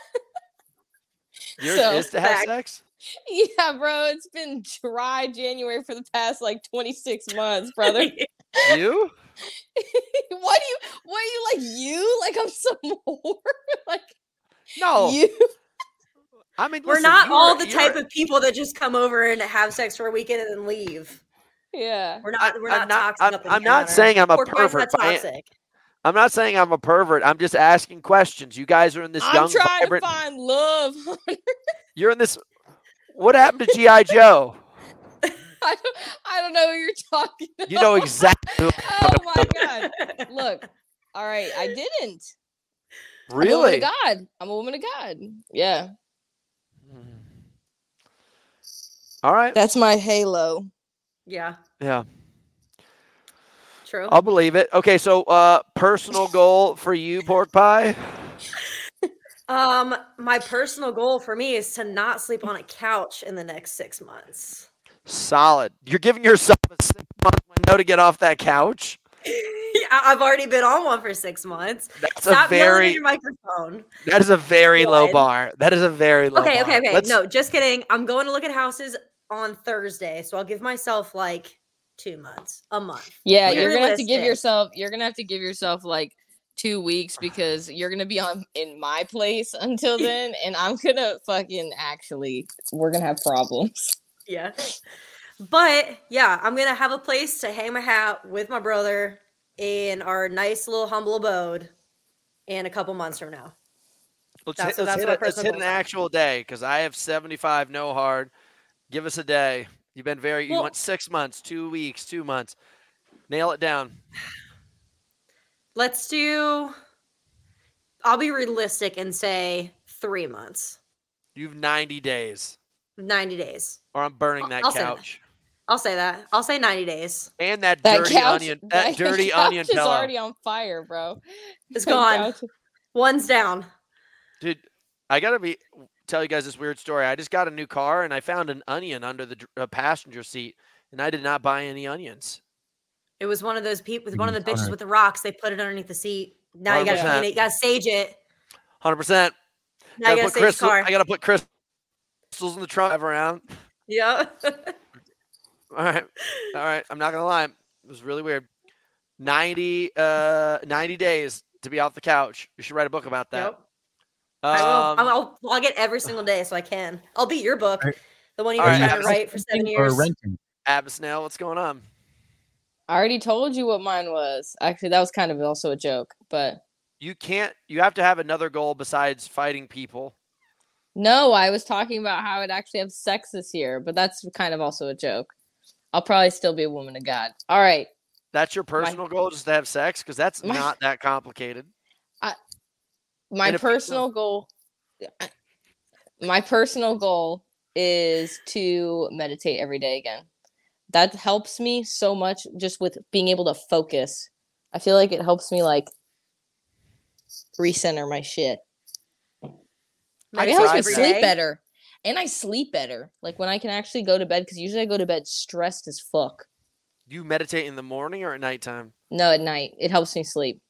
Speaker 3: Yours is to have sex?
Speaker 1: Yeah, bro. It's been dry January for the past like 26 months, brother.
Speaker 3: You?
Speaker 1: What are you like you? Like I'm some whore? Like
Speaker 3: no.
Speaker 1: You?
Speaker 3: I mean,
Speaker 2: we're not all the type of people that just come over and have sex for a weekend and then leave.
Speaker 1: Yeah.
Speaker 2: We're not toxic.
Speaker 3: I'm not saying I'm a pervert. I'm not saying I'm a pervert. I'm just asking questions. You guys are in this young, vibrant.
Speaker 1: I'm trying to find love.
Speaker 3: You're in this. What happened to G.I. Joe?
Speaker 1: I don't know who you're talking about.
Speaker 3: You know exactly.
Speaker 1: Oh my God. Look. All right. I didn't.
Speaker 3: Really?
Speaker 1: I'm a woman of God. Yeah.
Speaker 3: All right.
Speaker 1: That's my halo.
Speaker 2: Yeah.
Speaker 3: Yeah.
Speaker 2: True.
Speaker 3: I'll believe it. Okay, so personal goal for you, Pork Pie?
Speaker 2: My personal goal for me is to not sleep on a couch in the next 6 months.
Speaker 3: Solid. You're giving yourself a 6-month window to get off that couch?
Speaker 2: I've already been on one for 6 months.
Speaker 3: That's
Speaker 2: Stop yelling at your microphone.
Speaker 3: That is a very low bar. That is a very low bar.
Speaker 2: Okay. No, just kidding. I'm going to look at houses on Thursday, so I'll give myself like 2 months, a month.
Speaker 1: Yeah, you're gonna have to give yourself like 2 weeks because you're gonna be in my place until then, and I'm gonna we're gonna have problems.
Speaker 2: Yeah. But yeah, I'm gonna have a place to hang my hat with my brother in our nice little humble abode in a couple months from now.
Speaker 3: Let's hit an actual day because I have 75 no hard. Give us a day. You want 6 months, 2 weeks, 2 months. Nail it down.
Speaker 2: I'll be realistic and say 3 months.
Speaker 3: You have 90 days.
Speaker 2: 90 days.
Speaker 3: Or I'm burning that couch.
Speaker 2: I'll say that. I'll say 90 days.
Speaker 3: And that dirty couch, onion. That dirty onion
Speaker 1: is already on fire, bro.
Speaker 2: It's gone. One's down.
Speaker 3: Dude, I got to tell you guys this weird story. I just got a new car and I found an onion under the passenger seat and I did not buy any onions.
Speaker 2: It was one of those people, one of the bitches with the rocks. They put it underneath the seat. Now 100%. You got to clean it. You got to sage it.
Speaker 3: 100%.
Speaker 2: Now you got to sage the car.
Speaker 3: I got to put crystals in the trunk around.
Speaker 2: Yeah.
Speaker 3: All right. I'm not going to lie. It was really weird. 90 days to be off the couch. You should write a book about that.
Speaker 2: Yep. I will. I'll log it every single day so I can. I'll beat your book, the one you've been trying to write for 7 years.
Speaker 3: Abisnail, what's going on?
Speaker 1: I already told you what mine was. Actually, that was kind of also a joke, but
Speaker 3: You have to have another goal besides fighting people.
Speaker 1: No, I was talking about how I'd actually have sex this year, but that's kind of also a joke. I'll probably still be a woman of God. All right.
Speaker 3: That's your personal goal, just to have sex? Because that's not that complicated.
Speaker 1: My personal goal is to meditate every day again. That helps me so much just with being able to focus. I feel like it helps me like recenter my shit. It helps me sleep better. And I sleep better. Like when I can actually go to bed, because usually I go to bed stressed as fuck.
Speaker 3: Do you meditate in the morning or at nighttime?
Speaker 1: No, at night. It helps me sleep.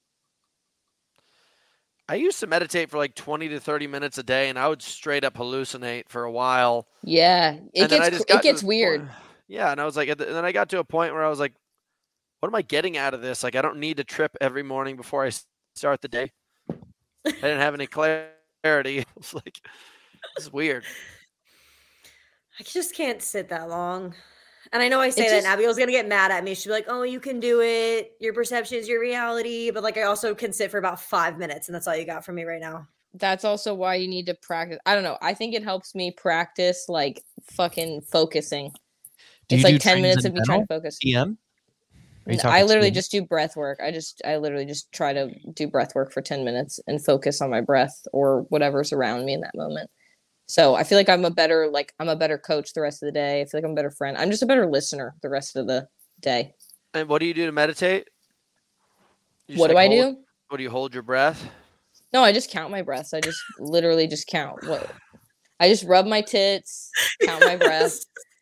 Speaker 3: I used to meditate for like 20 to 30 minutes a day, and I would straight up hallucinate for a while.
Speaker 1: Yeah, it gets weird.
Speaker 3: Yeah, and I was like, and then I got to a point where I was like, what am I getting out of this? Like, I don't need to trip every morning before I start the day. I didn't have any clarity. It was like, this is weird.
Speaker 2: I just can't sit that long. And I know I say that, and Abigail's going to get mad at me. She'll be like, oh, you can do it. Your perception is your reality. But like, I also can sit for about 5 minutes, and that's all you got from me right now.
Speaker 1: That's also why you need to practice. I don't know. I think it helps me practice like fucking focusing. It's like 10 minutes of me trying to focus.
Speaker 4: PM?
Speaker 1: I literally just do breath work. I literally just try to do breath work for 10 minutes and focus on my breath or whatever's around me in that moment. So I feel like I'm a better coach the rest of the day. I feel like I'm a better friend. I'm just a better listener the rest of the day.
Speaker 3: And what do you do to meditate?
Speaker 1: What do I do?
Speaker 3: What do you hold your breath?
Speaker 1: No, I just count my breaths. I just literally just count. I just rub my tits, count my breath.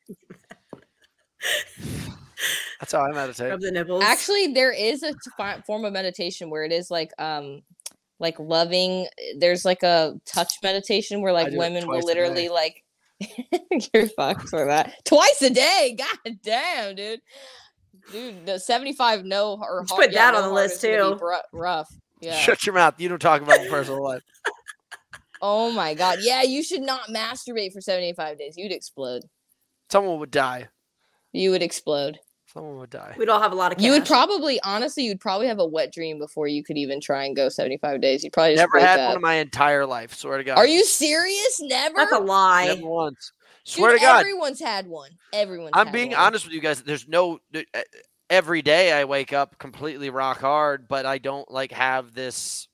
Speaker 3: That's how I meditate.
Speaker 2: Rub the nipples.
Speaker 1: Actually, there is a form of meditation where it is like loving. There's like a touch meditation where like women will literally like you're fucked for that twice a day. God damn, dude. The 75 no or
Speaker 2: hard, put that on the list too.
Speaker 1: Rough. Yeah.
Speaker 3: Shut your mouth. You don't talk about my personal life.
Speaker 1: Oh my God. Yeah, you should not masturbate for 75 days. You'd explode.
Speaker 3: Someone would die.
Speaker 1: You would explode.
Speaker 3: Someone would die.
Speaker 2: We'd all have a lot of cash.
Speaker 1: You'd probably have a wet dream before you could even try and go 75 days. You'd probably just
Speaker 3: never had one in my entire life. Swear to God.
Speaker 1: Are you serious? Never?
Speaker 2: That's a lie.
Speaker 3: Never once. Swear to God.
Speaker 1: Everyone's had one.
Speaker 3: I'm being honest with you guys. There's no... Every day I wake up completely rock hard, but I don't have this,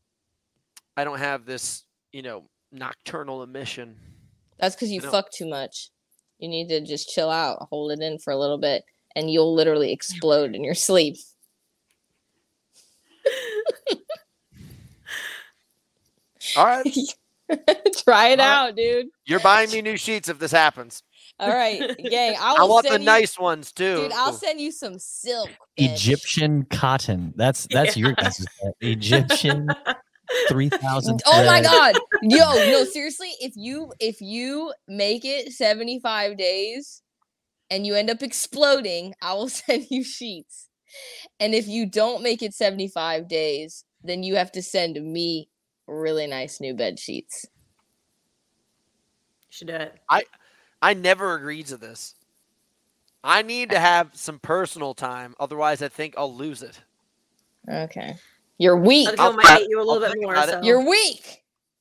Speaker 3: nocturnal emission.
Speaker 1: That's because you fuck too much. You need to just chill out, hold it in for a little bit, and you'll literally explode in your sleep.
Speaker 3: All right.
Speaker 1: Try it out, dude.
Speaker 3: You're buying me new sheets if this happens.
Speaker 1: All right, gang.
Speaker 3: I want the nice ones too.
Speaker 1: Dude, I'll send you some silk.
Speaker 4: Bitch. Egyptian cotton. That's your guys' Egyptian 3,000.
Speaker 1: Oh my God. Yo, no, seriously, if you make it 75 days and you end up exploding, I will send you sheets. And if you don't make it 75 days, then you have to send me really nice new bed sheets.
Speaker 2: You should do it.
Speaker 3: I never agreed to this. I need to have some personal time. Otherwise, I think I'll lose it.
Speaker 1: Okay. You're weak.
Speaker 2: I might hate you a little bit more. So.
Speaker 1: You're weak.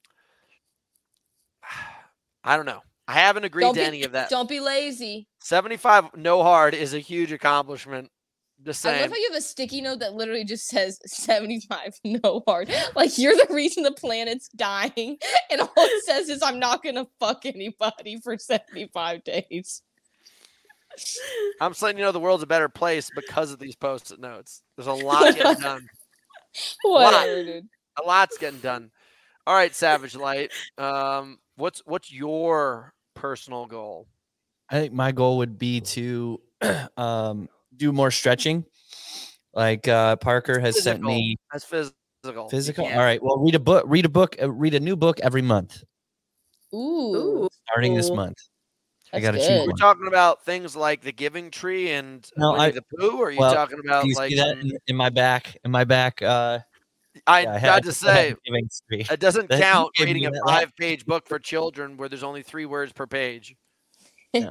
Speaker 3: I don't know. I haven't agreed to any of that.
Speaker 1: Don't be lazy.
Speaker 3: 75 no hard is a huge accomplishment. Just saying.
Speaker 1: I love how you have a sticky note that literally just says 75 no hard. Like you're the reason the planet's dying, and all it says is I'm not gonna fuck anybody for 75 days.
Speaker 3: I'm just letting you know the world's a better place because of these post-it notes. There's a lot getting done.
Speaker 1: Whatever, dude.
Speaker 3: A lot's getting done. All right, Savage Light. What's your personal goal?
Speaker 4: I think my goal would be to do more stretching. Like Parker has sent me.
Speaker 3: That's physical.
Speaker 4: Physical. Yeah. All right. Well, read a new book every month.
Speaker 1: Ooh.
Speaker 4: Starting this month.
Speaker 1: That's
Speaker 4: I got to choose.
Speaker 3: We're talking about things like the Giving Tree and the Pooh, or are you talking about
Speaker 4: like that in my back?
Speaker 3: I got to say, it doesn't count reading a 5-page book for children where there's only 3 words per page. No.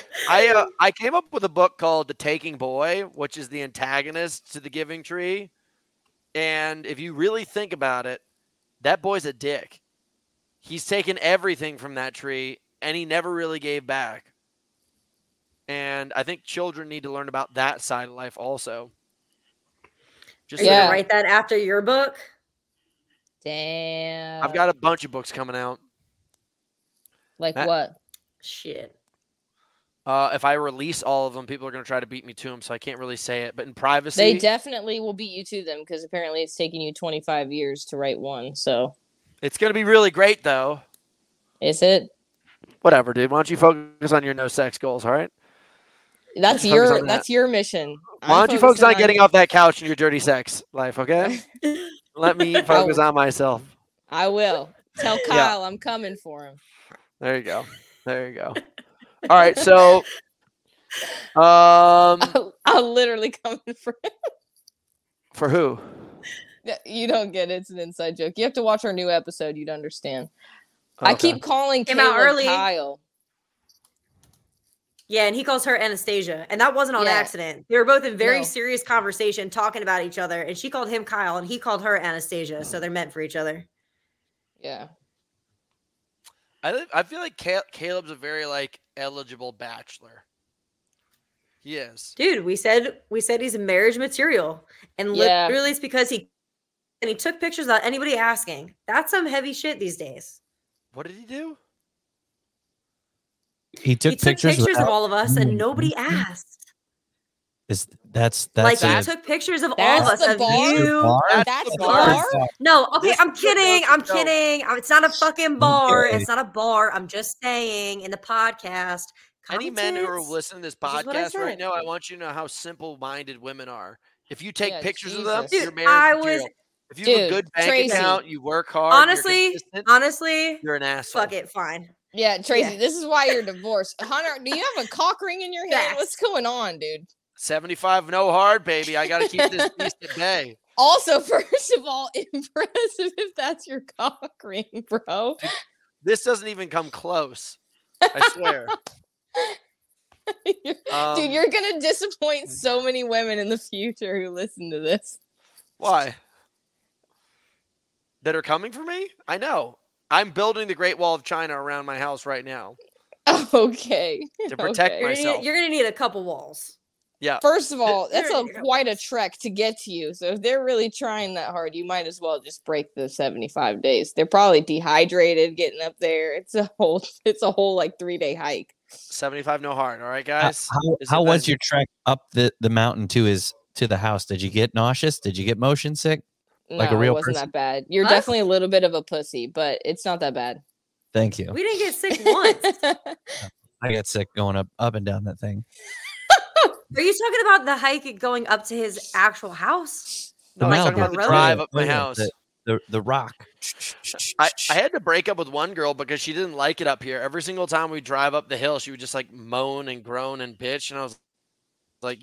Speaker 1: I
Speaker 3: came up with a book called The Taking Boy, which is the antagonist to The Giving Tree. And if you really think about it, that boy's a dick. He's taken everything from that tree, and he never really gave back. And I think children need to learn about that side of life also.
Speaker 2: Are you gonna write that after your book?
Speaker 1: Damn.
Speaker 3: I've got a bunch of books coming out.
Speaker 1: Like what?
Speaker 2: Shit.
Speaker 3: If I release all of them, people are going to try to beat me to them, so I can't really say it. But in privacy...
Speaker 1: They definitely will beat you to them, because apparently it's taking you 25 years to write one, so...
Speaker 3: It's going to be really great, though.
Speaker 1: Is it?
Speaker 3: Whatever, dude. Why don't you focus on your no-sex goals, all right?
Speaker 1: That's your mission.
Speaker 3: Why don't you focus on getting off that couch in your dirty sex life, okay? Let me focus on myself.
Speaker 1: I will. Tell Kyle I'm coming for him.
Speaker 3: There you go. All right, so
Speaker 1: I'll literally come in for him.
Speaker 3: For who?
Speaker 1: You don't get it. It's an inside joke. You have to watch our new episode. You'd understand. Okay. I keep calling Caleb Kyle.
Speaker 2: Yeah, and he calls her Anastasia. And that wasn't on accident. They were both in very serious conversation talking about each other. And she called him Kyle, and he called her Anastasia. So they're meant for each other.
Speaker 1: Yeah.
Speaker 3: I feel like Caleb's a very eligible bachelor. He is.
Speaker 2: Dude, we said he's a marriage material. And literally it's because he took pictures without anybody asking. That's some heavy shit these days.
Speaker 3: What did he do?
Speaker 4: He took pictures
Speaker 2: of all of us and nobody asked.
Speaker 4: That's
Speaker 2: like he took pictures of all of us, of you.
Speaker 1: That's the bar?
Speaker 2: No, okay, I'm kidding. It's not a fucking bar. It's not a bar. I'm just saying in the podcast.
Speaker 3: Any men who are listening to this podcast right now, I want you to know how simple-minded women are. If you take pictures of them, you're married material. If you have a good bank account, you work hard.
Speaker 2: Honestly,
Speaker 3: you're an asshole.
Speaker 2: Fuck it, fine.
Speaker 1: Yeah, Tracy, this is why you're divorced. Hunter, do you have a cock ring in your hand? What's going on, dude?
Speaker 3: 75 no hard, baby. I got to keep this piece at bay.
Speaker 1: Also, first of all, impressive if that's your cock ring, bro.
Speaker 3: This doesn't even come close. I swear.
Speaker 1: Dude, you're going to disappoint so many women in the future who listen to this.
Speaker 3: Why? That are coming for me? I know. I'm building the Great Wall of China around my house right now.
Speaker 1: Okay.
Speaker 3: To protect myself.
Speaker 2: You're going to need a couple walls.
Speaker 3: Yeah.
Speaker 1: First of all, that's quite a trek to get to you. So if they're really trying that hard, you might as well just break the 75 days. They're probably dehydrated getting up there. It's a whole 3-day hike.
Speaker 3: 75 no hard. All right, guys.
Speaker 4: How was your trek up the mountain to the house? Did you get nauseous? Did you get motion sick? Like
Speaker 1: no,
Speaker 4: a real
Speaker 1: it wasn't
Speaker 4: person?
Speaker 1: that bad. You're definitely a little bit of a pussy, but it's not that bad.
Speaker 4: Thank you.
Speaker 2: We didn't get sick once.
Speaker 4: I got sick going up and down that thing.
Speaker 2: Are you talking about the hike going up to his actual house?
Speaker 3: No, I'm talking about the drive up my house.
Speaker 4: The rock.
Speaker 3: I had to break up with one girl because she didn't like it up here. Every single time we drive up the hill, she would just moan and groan and bitch. And I was like,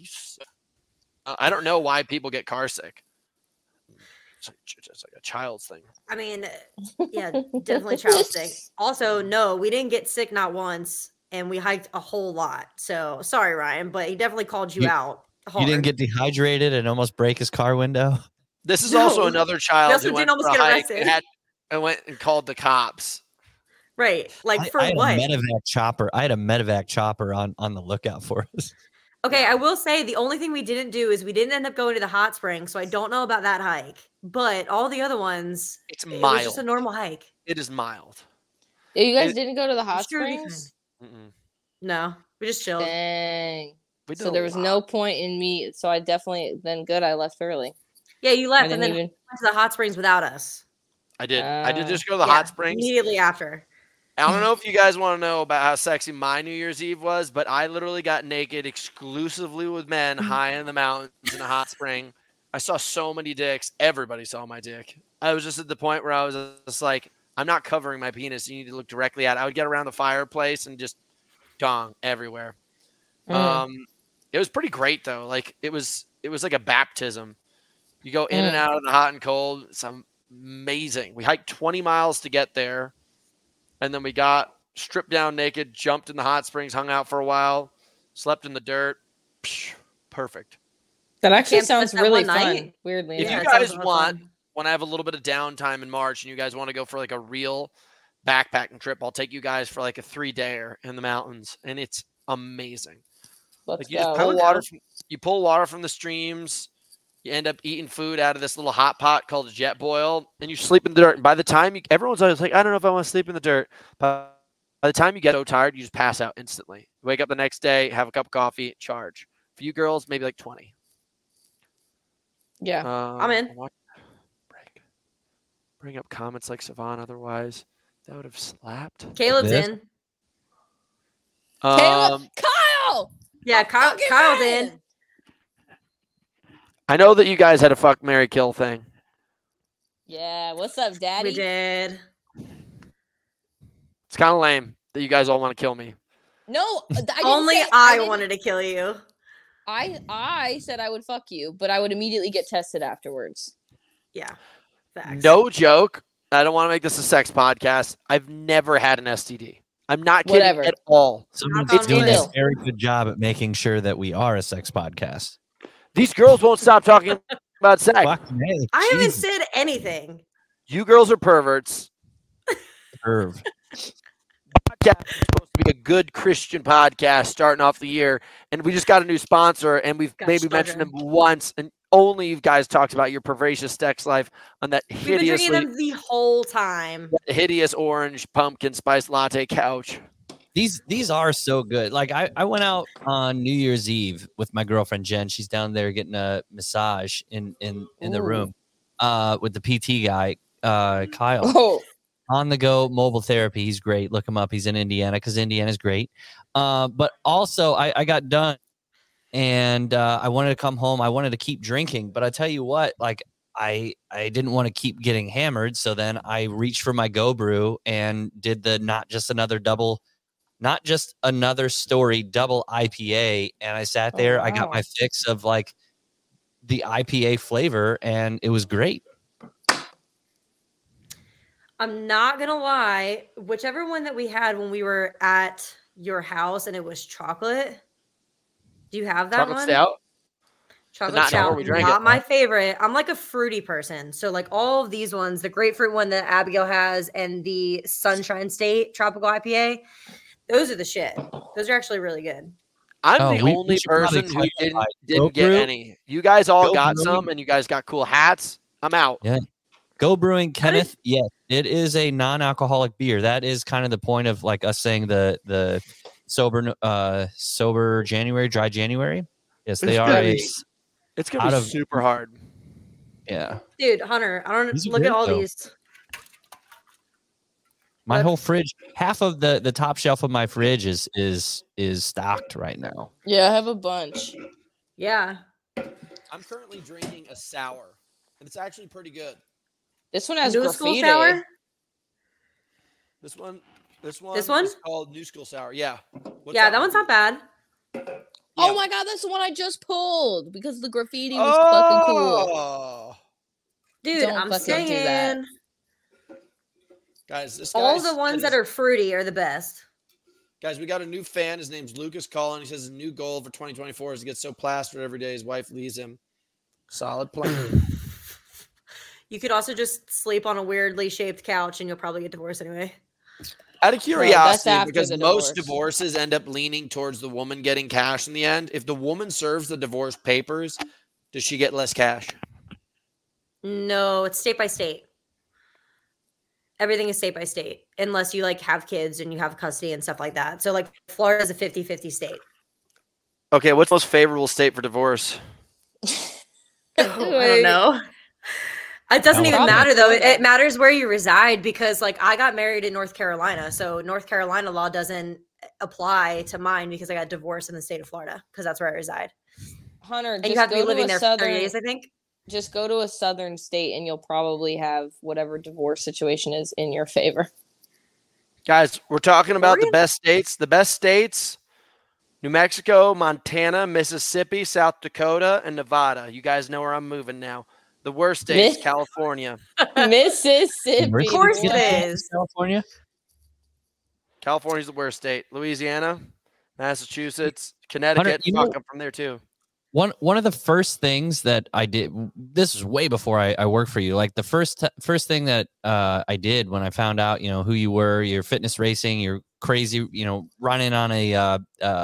Speaker 3: I don't know why people get car sick. It's like a child's thing.
Speaker 2: I mean, yeah, definitely child's sick. Also, no, we didn't get sick not once, and we hiked a whole lot. So sorry, Ryan, but he definitely called you out hard.
Speaker 4: You didn't get dehydrated and almost break his car window?
Speaker 3: This is also another child
Speaker 2: who went for a hike
Speaker 3: and went and called the cops.
Speaker 2: Right, I had
Speaker 4: a medevac chopper on the lookout for us.
Speaker 2: Okay, I will say the only thing we didn't do is we didn't end up going to the hot springs, so I don't know about that hike. But all the other ones,
Speaker 3: it was
Speaker 2: just a normal hike.
Speaker 3: It is mild.
Speaker 1: Yeah, you guys didn't go to the hot springs?
Speaker 2: No, we just chilled.
Speaker 1: Dang. So there was no point in me. So I definitely, I left early.
Speaker 2: Yeah, you left and then went to the hot springs without us.
Speaker 3: I did. I did just go to the hot springs.
Speaker 2: Immediately after.
Speaker 3: I don't know if you guys want to know about how sexy my New Year's Eve was, but I literally got naked exclusively with men high in the mountains in a hot spring. I saw so many dicks. Everybody saw my dick. I was just at the point where I was just like, I'm not covering my penis. You need to look directly at it. I would get around the fireplace and just dong everywhere. It was pretty great though. It was like a baptism. You go in and out of the hot and cold. It's amazing. We hiked 20 miles to get there. And then we got stripped down naked, jumped in the hot springs, hung out for a while, slept in the dirt. Perfect.
Speaker 1: That actually
Speaker 2: Can't
Speaker 1: sounds
Speaker 2: spend that
Speaker 1: really
Speaker 2: one
Speaker 1: fun.
Speaker 2: night.
Speaker 1: Weirdly
Speaker 3: If
Speaker 1: enough.
Speaker 3: you
Speaker 2: it sounds
Speaker 3: guys
Speaker 2: more
Speaker 3: want,
Speaker 2: fun.
Speaker 3: when I have a little bit of downtime in March and you guys want to go for like a real backpacking trip, I'll take you guys for like a 3-dayer in the mountains, and it's amazing.
Speaker 1: Let's
Speaker 3: Like you just
Speaker 1: go.
Speaker 3: pull water from, you pull water from the streams. You end up eating food out of this little hot pot called a jet boil, and you sleep in the dirt. And by the time everyone's always like, I don't know if I want to sleep in the dirt. But by the time you get so tired, you just pass out instantly. Wake up the next day, have a cup of coffee, charge. For you girls, maybe like 20.
Speaker 1: Yeah.
Speaker 2: I'm in.
Speaker 3: Bring up comments like Savon. Otherwise, that would have slapped.
Speaker 2: Caleb's
Speaker 4: This?
Speaker 2: in.
Speaker 1: Caleb, Kyle.
Speaker 2: Yeah,
Speaker 1: Fucking
Speaker 2: Kyle's
Speaker 1: man.
Speaker 2: in.
Speaker 3: I know that you guys had a fuck, marry, kill thing.
Speaker 1: Yeah. What's up, Daddy?
Speaker 2: We did.
Speaker 3: It's kind of lame that you guys all want to kill me.
Speaker 1: No, I didn't
Speaker 2: Only
Speaker 1: say-
Speaker 2: I
Speaker 1: didn't-
Speaker 2: wanted to kill you.
Speaker 1: I said I would fuck you, but I would immediately get tested afterwards.
Speaker 2: Yeah. Facts.
Speaker 3: No joke. I don't want to make this a sex podcast. I've never had an STD. I'm not kidding
Speaker 1: Whatever.
Speaker 3: at all.
Speaker 4: Someone's
Speaker 2: Knock on
Speaker 4: doing
Speaker 1: wood.
Speaker 4: a very good job at making sure that we are a sex podcast.
Speaker 3: These girls won't stop talking about sex.
Speaker 4: Fucking hey,
Speaker 2: I haven't
Speaker 4: Jesus,
Speaker 2: said anything.
Speaker 3: You girls are perverts.
Speaker 4: perv.
Speaker 3: Podcast is supposed to be a good Christian podcast starting off the year, and we just got a new sponsor, and we've
Speaker 2: Got
Speaker 3: maybe mentioned
Speaker 2: children.
Speaker 3: them once, and only you guys talked about your pervacious sex life on that
Speaker 2: We've been drinking
Speaker 3: hideously
Speaker 2: them the whole time.
Speaker 3: hideous orange pumpkin spice latte couch.
Speaker 4: These are so good. Like I went out on New Year's Eve with my girlfriend Jen. She's down there getting a massage in the
Speaker 1: Ooh.
Speaker 4: room with the PT guy, Kyle.
Speaker 1: Oh,
Speaker 4: On the go mobile therapy. He's great. Look him up. He's in Indiana because Indiana's great. But also I got done and I wanted to come home. I wanted to keep drinking, but I tell you what, like I didn't want to keep getting hammered. So then I reached for my Go Brew and did the not just another story double IPA. And I sat there, I got
Speaker 1: wow.
Speaker 4: my fix of like the IPA flavor and it was great.
Speaker 2: I'm not gonna lie. Whichever one that we had when we were at your house and it was chocolate. Do you have that
Speaker 3: Chocolate
Speaker 2: one?
Speaker 3: stout.
Speaker 2: Chocolate
Speaker 3: Not
Speaker 2: stout.
Speaker 3: where we drank
Speaker 2: Not
Speaker 3: it.
Speaker 2: my favorite. I'm like a fruity person. So like all of these ones, the grapefruit one that Abigail has and the Sunshine State tropical IPA, those are the shit. Those are actually really good.
Speaker 3: I'm the
Speaker 4: we
Speaker 3: only
Speaker 4: should probably
Speaker 3: person who
Speaker 4: clarify.
Speaker 3: didn't
Speaker 4: Go
Speaker 3: get
Speaker 4: Brew?
Speaker 3: any. You guys all
Speaker 4: Go
Speaker 3: got
Speaker 4: Brew?
Speaker 3: some, and you guys got cool hats. I'm out.
Speaker 4: Yeah. Go Brewing, Kenneth. Yes, it is a non-alcoholic beer. That is kind of the point of like us saying the sober January, dry January. Yes, they
Speaker 3: It's
Speaker 4: are
Speaker 3: gonna
Speaker 4: a
Speaker 3: be- It's gonna
Speaker 4: out
Speaker 3: be
Speaker 4: of-
Speaker 3: super hard.
Speaker 4: yeah.
Speaker 2: Dude, Hunter, I don't
Speaker 4: These are
Speaker 2: look at
Speaker 4: good,
Speaker 2: all
Speaker 4: though.
Speaker 2: these.
Speaker 4: My
Speaker 2: What?
Speaker 4: whole fridge, half of the top shelf of my fridge is stocked right now.
Speaker 1: yeah, I have a bunch.
Speaker 2: Yeah.
Speaker 3: I'm currently drinking a sour, and it's actually pretty good.
Speaker 1: This one has
Speaker 2: New school
Speaker 1: graffiti.
Speaker 2: sour?
Speaker 3: This one
Speaker 2: This one?
Speaker 3: is called New School Sour. Yeah. What's
Speaker 2: Yeah, that one's not bad.
Speaker 1: Oh
Speaker 3: Yeah.
Speaker 1: my god, that's the one I just pulled because the graffiti was fucking cool.
Speaker 3: Oh.
Speaker 2: Dude,
Speaker 1: Don't
Speaker 2: I'm
Speaker 1: fucking do that.
Speaker 2: saying
Speaker 3: Guys, this
Speaker 2: all
Speaker 3: guy's-
Speaker 2: the ones that are fruity are the best.
Speaker 3: Guys, we got a new fan. His name's Lucas Collin. He says his new goal for 2024 is to get so plastered every day his wife leaves him. Solid plan.
Speaker 2: You could also just sleep on a weirdly shaped couch and you'll probably get divorced anyway.
Speaker 3: Out of
Speaker 1: that's
Speaker 3: curiosity,
Speaker 1: after
Speaker 3: because
Speaker 1: the
Speaker 3: most
Speaker 1: divorce.
Speaker 3: divorces end up leaning towards the woman getting cash in the end. If the woman serves the divorce papers, does she get less cash?
Speaker 2: No, it's state by state. Everything is state by state, unless you like have kids and you have custody and stuff like that. So like Florida is a 50-50 state.
Speaker 3: Okay, what's the most favorable state for divorce?
Speaker 2: I don't know. It doesn't
Speaker 4: No,
Speaker 2: even
Speaker 1: probably
Speaker 2: matter though.
Speaker 1: Florida.
Speaker 2: It matters where you reside because like I got married in North Carolina. So North Carolina law doesn't apply to mine because I got divorced in the state of Florida because that's where I reside.
Speaker 1: Hunter,
Speaker 2: And
Speaker 1: just
Speaker 2: you have to
Speaker 1: go
Speaker 2: be living
Speaker 1: a
Speaker 2: there for 30 days, I think.
Speaker 1: Just go to a southern state and you'll probably have whatever divorce situation is in your favor.
Speaker 3: Guys, we're talking about the
Speaker 2: Oregon?
Speaker 3: best states. The best states: New Mexico, Montana, Mississippi, South Dakota, and Nevada. You guys know where I'm moving now. The worst states:
Speaker 1: Mi-
Speaker 3: California.
Speaker 1: Mississippi.
Speaker 2: Of course
Speaker 1: boy.
Speaker 2: it is.
Speaker 4: California.
Speaker 3: California's the worst state. Louisiana, Massachusetts, Connecticut.
Speaker 4: you know-
Speaker 3: Fuck, I'm from there too.
Speaker 4: One of the first things that I did, this was way before I worked for you. Like the first thing that I did when I found out, who you were, you're fitness racing, you're crazy, running on a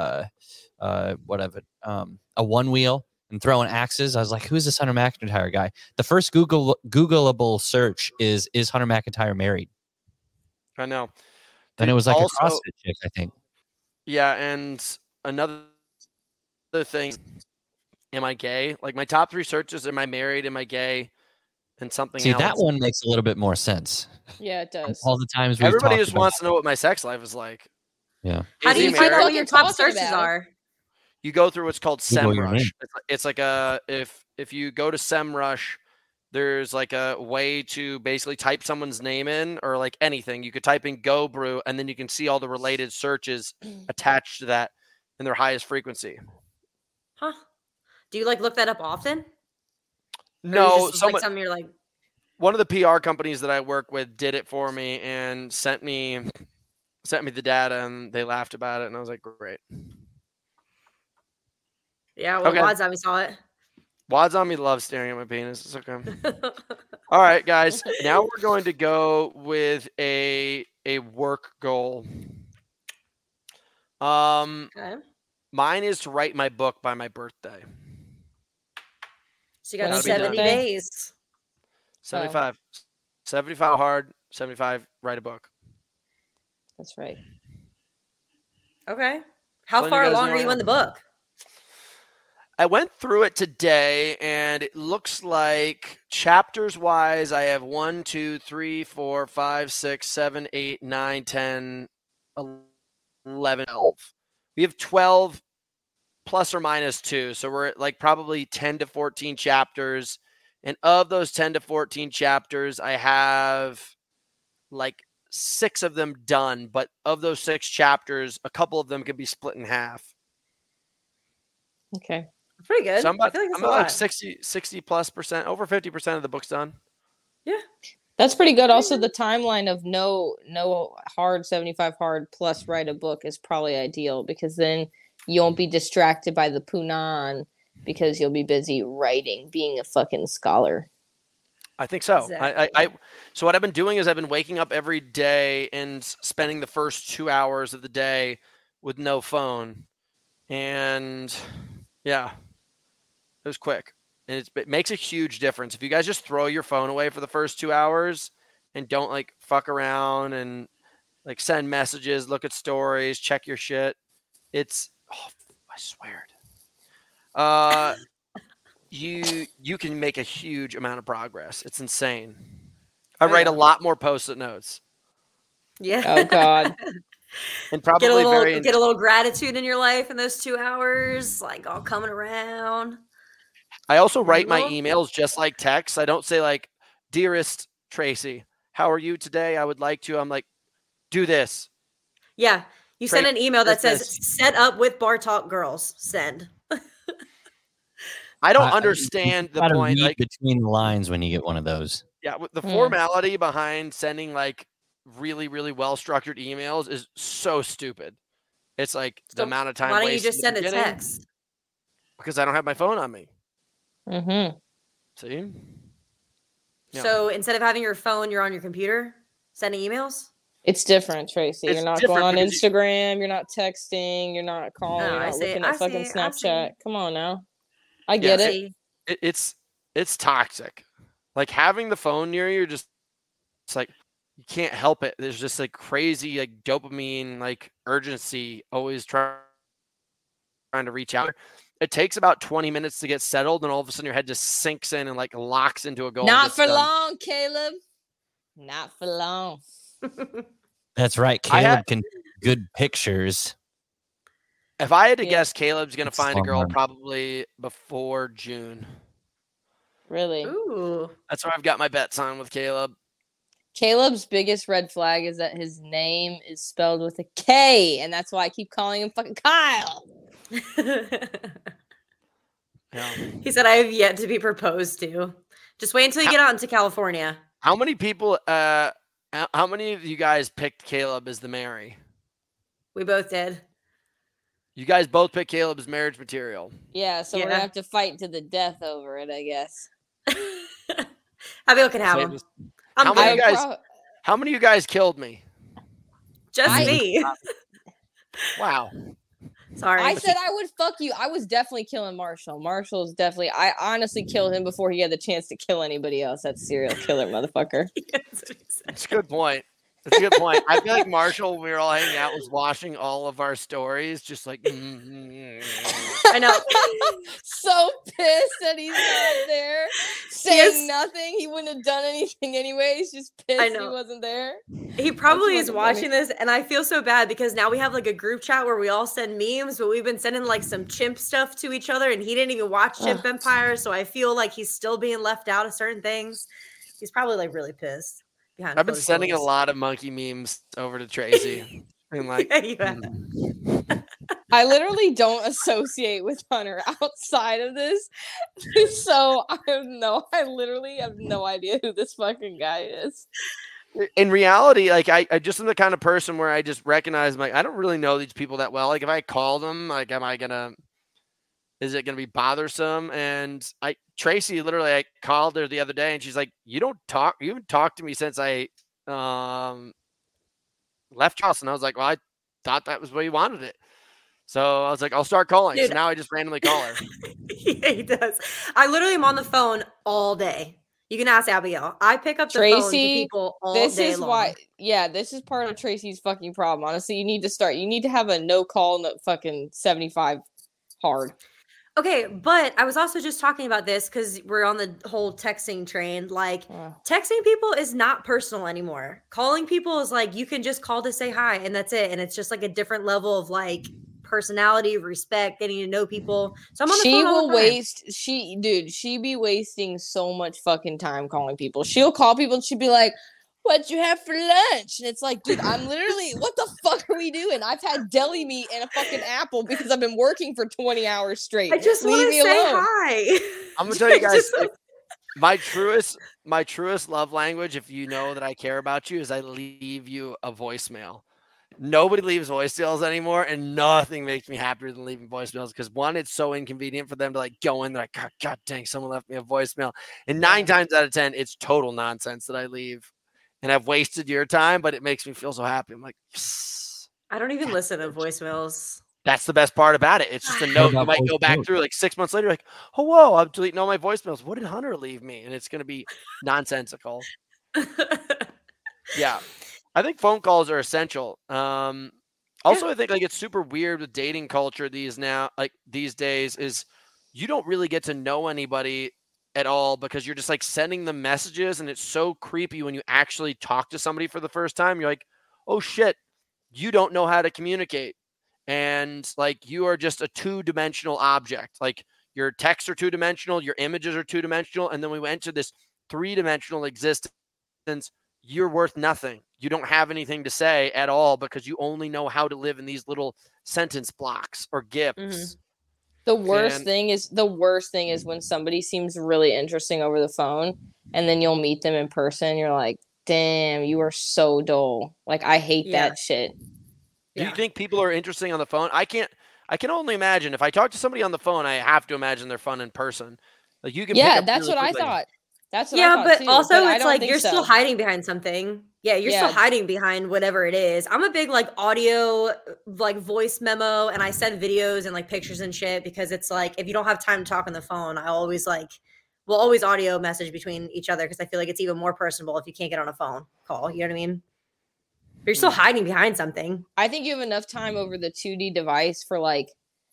Speaker 4: one wheel and throwing axes. I was like, who's this Hunter McIntyre guy? The first Googleable search is Hunter McIntyre married?
Speaker 3: I know.
Speaker 4: And it was like also, a CrossFit chick, I think.
Speaker 3: Yeah, and another thing. Am I gay? Like my top 3 searches: am I married? Am I gay? And something else.
Speaker 4: See, that one makes a little bit more sense.
Speaker 1: Yeah, it does.
Speaker 4: All the times
Speaker 3: everybody just wants to know what my sex life is like.
Speaker 4: Yeah.
Speaker 2: How do you find out what your top searches are?
Speaker 3: You go through what's called SEMrush. It's like if you go to SEMrush, there's like a way to basically type someone's name in, or like anything. You could type in Go Brew, and then you can see all the related searches attached to that in their highest frequency.
Speaker 2: Huh. Do you look that up often?
Speaker 3: No,
Speaker 2: something you're like.
Speaker 3: One of the PR companies that I work with did it for me and sent me the data, and they laughed about it, and I was like, great.
Speaker 2: Yeah, well, okay. Wadzami saw it.
Speaker 3: Wadzami loves staring at my penis. It's okay. All right, guys. Now we're going to go with a work goal.
Speaker 2: Okay.
Speaker 3: Mine is to write my book by my birthday.
Speaker 2: So you got 70 days.
Speaker 3: 75. 75 hard, 75 write a book.
Speaker 1: That's right.
Speaker 2: Okay. How far along are you in the book?
Speaker 3: I went through it today, and it looks like chapters-wise, I have 1, 2, 3, 4, 5, 6, 7, 8, 9, 10, 11, 12. We have 12 plus or minus 2. So we're at probably 10 to 14 chapters. And of those 10 to 14 chapters, I have 6 of them done. But of those 6 chapters, a couple of them can be split in half.
Speaker 2: Okay. Pretty good.
Speaker 3: So I'm about 60 plus percent, over 50% of the book's done.
Speaker 2: Yeah.
Speaker 1: That's pretty good. Also, the timeline of no hard 75 hard plus write a book is probably ideal, because then you won't be distracted by the Punan, because you'll be busy writing, being a fucking scholar.
Speaker 3: I think so.
Speaker 2: Exactly.
Speaker 3: So what I've been doing is I've been waking up every day and spending the first 2 hours of the day with no phone. And yeah, it was quick. And it makes a huge difference. If you guys just throw your phone away for the first 2 hours and don't fuck around and send messages, look at stories, check your shit, I swear it. You can make a huge amount of progress. It's insane. I write a lot more post-it notes.
Speaker 2: Yeah.
Speaker 1: Oh God.
Speaker 3: And probably
Speaker 2: get a little gratitude in your life in those 2 hours, all coming around.
Speaker 3: I also write my emails just like text. I don't say dearest Tracy, how are you today? I would like to. I'm like, do this.
Speaker 2: Yeah. You send an email that says, set up with Bar Talk Girls. Send.
Speaker 3: I don't understand the point.
Speaker 4: Read between the lines when you get one of those.
Speaker 3: Yeah. The formality behind sending really, really well-structured emails is so stupid. It's the amount of time.
Speaker 2: Why don't you just send a text?
Speaker 3: Because I don't have my phone on me.
Speaker 1: Mm-hmm.
Speaker 3: See? Yeah.
Speaker 2: So instead of having your phone, you're on your computer sending emails?
Speaker 1: It's different, Tracy. You're not going on Instagram. You're not texting. You're not calling. You're not looking at fucking Snapchat. Come on now. I get it.
Speaker 3: It's toxic. Having the phone near you, it's you can't help it. There's just crazy dopamine urgency, always trying to reach out. It takes about 20 minutes to get settled, and all of a sudden your head just sinks in and locks into a goal.
Speaker 1: Not for long, Caleb. Not for long.
Speaker 4: That's right. Caleb can good pictures.
Speaker 3: If I had to guess, Caleb's going to find a girl probably before June.
Speaker 1: Really?
Speaker 2: Ooh.
Speaker 3: That's where I've got my bets on with Caleb.
Speaker 1: Caleb's biggest red flag is that his name is spelled with a K, and that's why I keep calling him fucking Kyle.
Speaker 3: Yeah.
Speaker 2: He said, I have yet to be proposed to. Just wait until you get out into California.
Speaker 3: How many people, how many of you guys picked Caleb as the Mary?
Speaker 2: We both did.
Speaker 3: You guys both picked Caleb as marriage material.
Speaker 1: Yeah, so we're gonna have to fight to the death over it, I guess.
Speaker 2: Abigail can have him.
Speaker 3: How many of you guys killed me?
Speaker 2: Just me.
Speaker 3: Wow.
Speaker 2: Sorry.
Speaker 1: I said I would fuck you. I was definitely killing Marshall. Marshall's definitely. I honestly killed him before he had the chance to kill anybody else. That serial killer motherfucker.
Speaker 3: That's a good point. That's a good point. I feel like Marshall, when we were all hanging out, was watching all of our stories, just like.
Speaker 2: I know.
Speaker 1: So pissed that he's not there, saying nothing. He wouldn't have done anything anyway. He's just pissed he wasn't there.
Speaker 2: He probably is watching this, and I feel so bad because now we have like a group chat where we all send memes, but we've been sending like some chimp stuff to each other, and he didn't even watch Chimp Empire, so I feel like he's still being left out of certain things. He's probably like really pissed.
Speaker 3: I've been sending a lot of monkey memes over to Tracy. And like,
Speaker 1: I literally don't associate with Hunter outside of this, so I literally have no idea who this fucking guy is.
Speaker 3: In reality, like I just am the kind of person where I just recognize, like, I don't really know these people that well. Like if I call them, like, is it gonna be bothersome? And Tracy literally, I called her the other day and she's like, you haven't talked to me since I left your house. And I was like, well, I thought that was the way you wanted it. So I was like, I'll start calling. Dude. So now I just randomly call her.
Speaker 2: Yeah, he does. I literally am on the phone all day. You can ask Abigail. I pick up the phone to people all day long.
Speaker 1: This is part of Tracy's fucking problem. Honestly, you need to have a no call, no fucking 75 hard.
Speaker 2: Okay, but I was also just talking about this because we're on the whole texting train. Like, texting people is not personal anymore. Calling people is like, you can just call to say hi, and that's it. And it's just like a different level of like personality, respect, getting to know people. So I'm on the phone all the time.
Speaker 1: She be wasting so much fucking time calling people. She'll call people and she'd be like, what'd you have for lunch? And it's like, dude, I'm literally, what the fuck are we doing? I've had deli meat and a fucking apple because I've been working for 20 hours straight.
Speaker 2: I just want to say hi.
Speaker 3: I'm gonna tell you guys, my truest love language, if you know that I care about you, is I leave you a voicemail. Nobody leaves voicemails anymore, and nothing makes me happier than leaving voicemails because one, it's so inconvenient for them to like go in. They're like, God dang, someone left me a voicemail. And 9 times out of 10, it's total nonsense that I leave. And I've wasted your time, but it makes me feel so happy. I'm like, yes.
Speaker 2: I don't even listen to voicemails.
Speaker 3: That's the best part about it. It's just a note you might go back through like 6 months later, like, oh, whoa, I'm deleting all my voicemails. What did Hunter leave me? And it's going to be nonsensical. Yeah. I think phone calls are essential. Also, I think like it's super weird with dating culture these days is you don't really get to know anybody at all because you're just like sending them messages, and it's so creepy when you actually talk to somebody for the first time. You're like, oh shit, you don't know how to communicate, and like you are just a 2-dimensional object. Like your texts are 2-dimensional, your images are 2-dimensional, and then we went to this 3-dimensional existence. You're worth nothing. You don't have anything to say at all because you only know how to live in these little sentence blocks or gifs.
Speaker 1: Mm-hmm. The worst thing is when somebody seems really interesting over the phone and then you'll meet them in person. You're like, damn, you are so dull. Like, I hate that shit.
Speaker 3: Do you think people are interesting on the phone? I can only imagine. If I talk to somebody on the phone, I have to imagine they're fun in person. Like you can.
Speaker 1: Yeah, that's really what I thought. That's what I thought
Speaker 2: but
Speaker 1: too,
Speaker 2: also it's like you're still hiding behind something. Yeah, you're still hiding behind whatever it is. I'm a big like audio, like voice memo, and I send videos and like pictures and shit because it's like if you don't have time to talk on the phone, we'll always audio message between each other because I feel like it's even more personable if you can't get on a phone call. You know what I mean? But you're still hiding behind something.
Speaker 1: I think you have enough time over the 2D device for like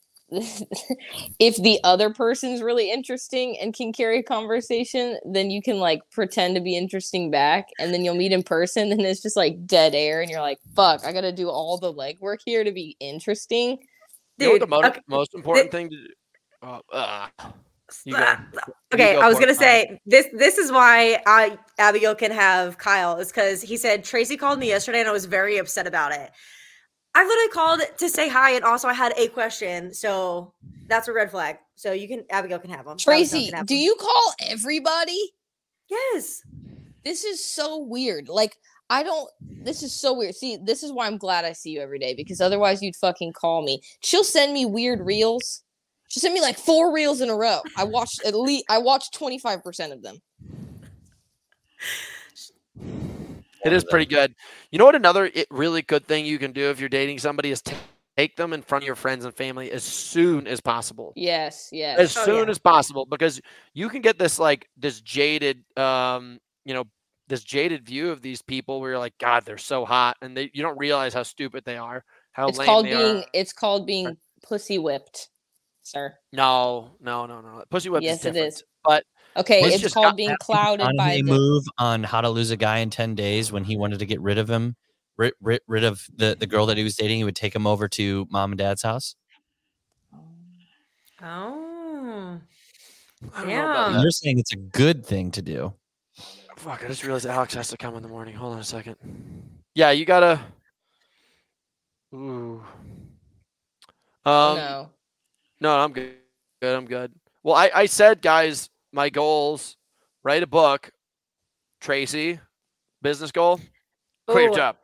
Speaker 1: if the other person's really interesting and can carry a conversation, then you can like pretend to be interesting back, and then you'll meet in person and it's just like dead air and you're like, fuck, I gotta do all the legwork here to be interesting.
Speaker 3: Dude, you know what the most important thing to do?
Speaker 2: Okay, I was gonna say this is why Abigail can have Kyle is because he said Tracy called me yesterday and I was very upset about it. I literally called to say hi, and also I had a question, so that's a red flag. So Abigail can have them.
Speaker 1: Tracy, do you call everybody?
Speaker 2: Yes.
Speaker 1: This is so weird. Like, This is so weird. See, this is why I'm glad I see you every day, because otherwise you'd fucking call me. She'll send me weird reels. She'll send me like 4 reels in a row. I watched 25% of them.
Speaker 3: It is pretty good. You know what? Another really good thing you can do if you're dating somebody is take them in front of your friends and family as soon as possible.
Speaker 1: Yes.
Speaker 3: As soon as possible, because you can get this jaded, this jaded view of these people where you're like, God, they're so hot, and you don't realize how stupid they are, how lame they are.
Speaker 1: It's called being pussy whipped, sir.
Speaker 3: No. Pussy whipped is different. It is. But
Speaker 1: okay, it's called being clouded by the
Speaker 4: move on How to Lose a Guy in 10 Days when he wanted to get rid of him, rid of the girl that he was dating. He would take him over to mom and dad's house.
Speaker 2: Oh,
Speaker 4: yeah. You're saying it's a good thing to do.
Speaker 3: Fuck, I just realized Alex has to come in the morning. Hold on a second. Yeah, you gotta. Ooh. No, I'm good. I'm good. Well, I said, guys, my goals: write a book. Tracy, business goal. Quit your job.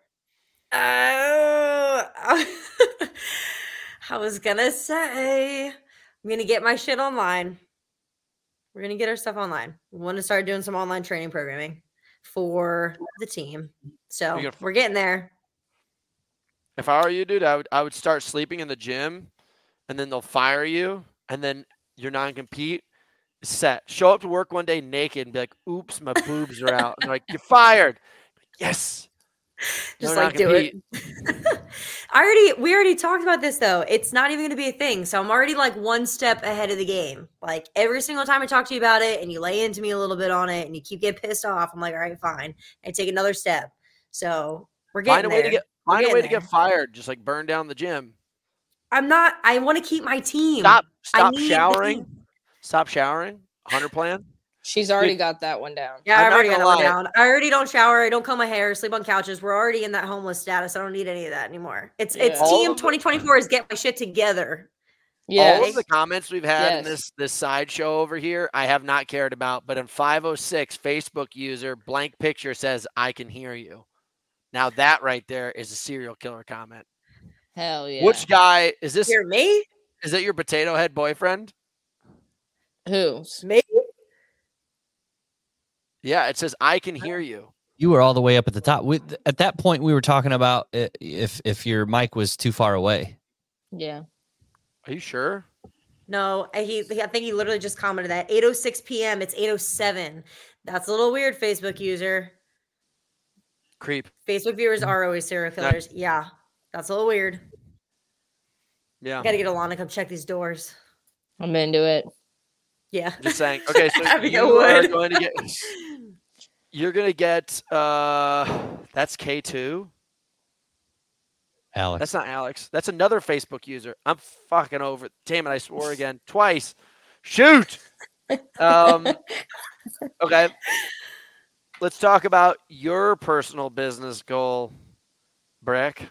Speaker 2: I was gonna say, I'm gonna get my shit online. We're going to get our stuff online. We want to start doing some online training programming for the team. So we're getting there.
Speaker 3: If I were you, dude, I would start sleeping in the gym, and then they'll fire you, and then your non-compete is set. Show up to work one day naked and be like, oops, my boobs are out. And they're like, you're fired. Yes.
Speaker 2: Just like do it. We already talked about this though. It's not even going to be a thing. So I'm already like one step ahead of the game. Like every single time I talk to you about it and you lay into me a little bit on it and you keep getting pissed off, I'm like, all right, fine. And take another step. So we're getting there.
Speaker 3: Find a way to get fired. Just like burn down the gym.
Speaker 2: I want to keep my team.
Speaker 3: Stop showering. Stop showering. 100 plan.
Speaker 1: She's already got that one down.
Speaker 2: Yeah, I've already got that one down. I already don't shower. I don't comb my hair, sleep on couches. We're already in that homeless status. I don't need any of that anymore. It's team 2024 is get my shit together.
Speaker 3: Yes. All of the comments we've had in this sideshow over here, I have not cared about. But in 506, Facebook user blank picture says, I can hear you. Now that right there is a serial killer comment.
Speaker 1: Hell yeah.
Speaker 3: Which guy is this?
Speaker 2: Hear me?
Speaker 3: Is that your potato head boyfriend?
Speaker 2: Who's me?
Speaker 3: Yeah, it says, I can hear you.
Speaker 4: You were all the way up at the top. At that point, we were talking about if your mic was too far away.
Speaker 1: Yeah.
Speaker 3: Are you sure?
Speaker 2: No, I think he literally just commented that 8:06 p.m. It's 8:07. That's a little weird, Facebook user.
Speaker 3: Creep.
Speaker 2: Facebook viewers are always serial killers. Yeah, that's a little weird.
Speaker 3: Yeah.
Speaker 2: Got to get Alana to come check these doors.
Speaker 1: I'm into it.
Speaker 2: Yeah.
Speaker 3: Just saying. Okay, so you're going to get that's K2.
Speaker 4: Alex.
Speaker 3: That's not Alex. That's another Facebook user. I'm fucking over. Damn it, I swore again. Twice. Shoot. Okay. Let's talk about your personal business goal, Brick.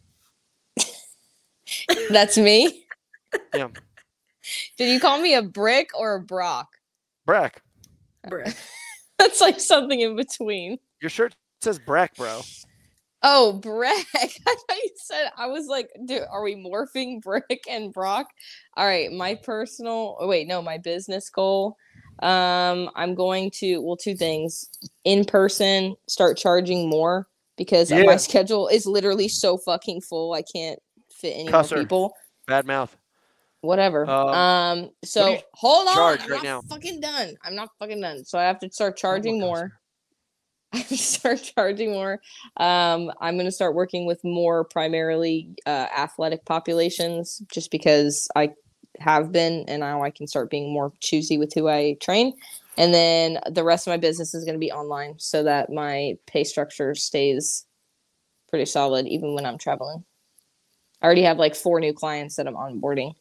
Speaker 1: That's me?
Speaker 3: Yeah.
Speaker 1: Did you call me a brick or a Brock?
Speaker 3: Brick.
Speaker 1: That's like something in between.
Speaker 3: Your shirt says Breck, bro.
Speaker 1: Oh, Breck. I thought you said, I was like, dude, are we morphing Brick and Brock? All right. My business goal. I'm going to, two things. In person, start charging more because my schedule is literally so fucking full. I can't fit any more people.
Speaker 3: Bad mouth.
Speaker 1: Whatever. So hold on.
Speaker 3: I'm not
Speaker 1: fucking done. I'm not fucking done. So I have to start charging more. I have to start charging more. I'm going to start working with more primarily athletic populations just because I have been, and now I can start being more choosy with who I train. And then the rest of my business is going to be online so that my pay structure stays pretty solid even when I'm traveling. I already have like 4 new clients that I'm onboarding.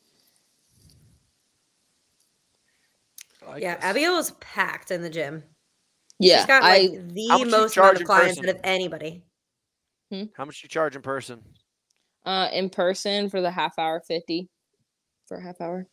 Speaker 2: Abigail is packed in the gym.
Speaker 1: Yeah,
Speaker 2: she's got the most amount of clients out of anybody.
Speaker 3: How much do you charge in person?
Speaker 1: In person for the half hour, 50 for a half hour.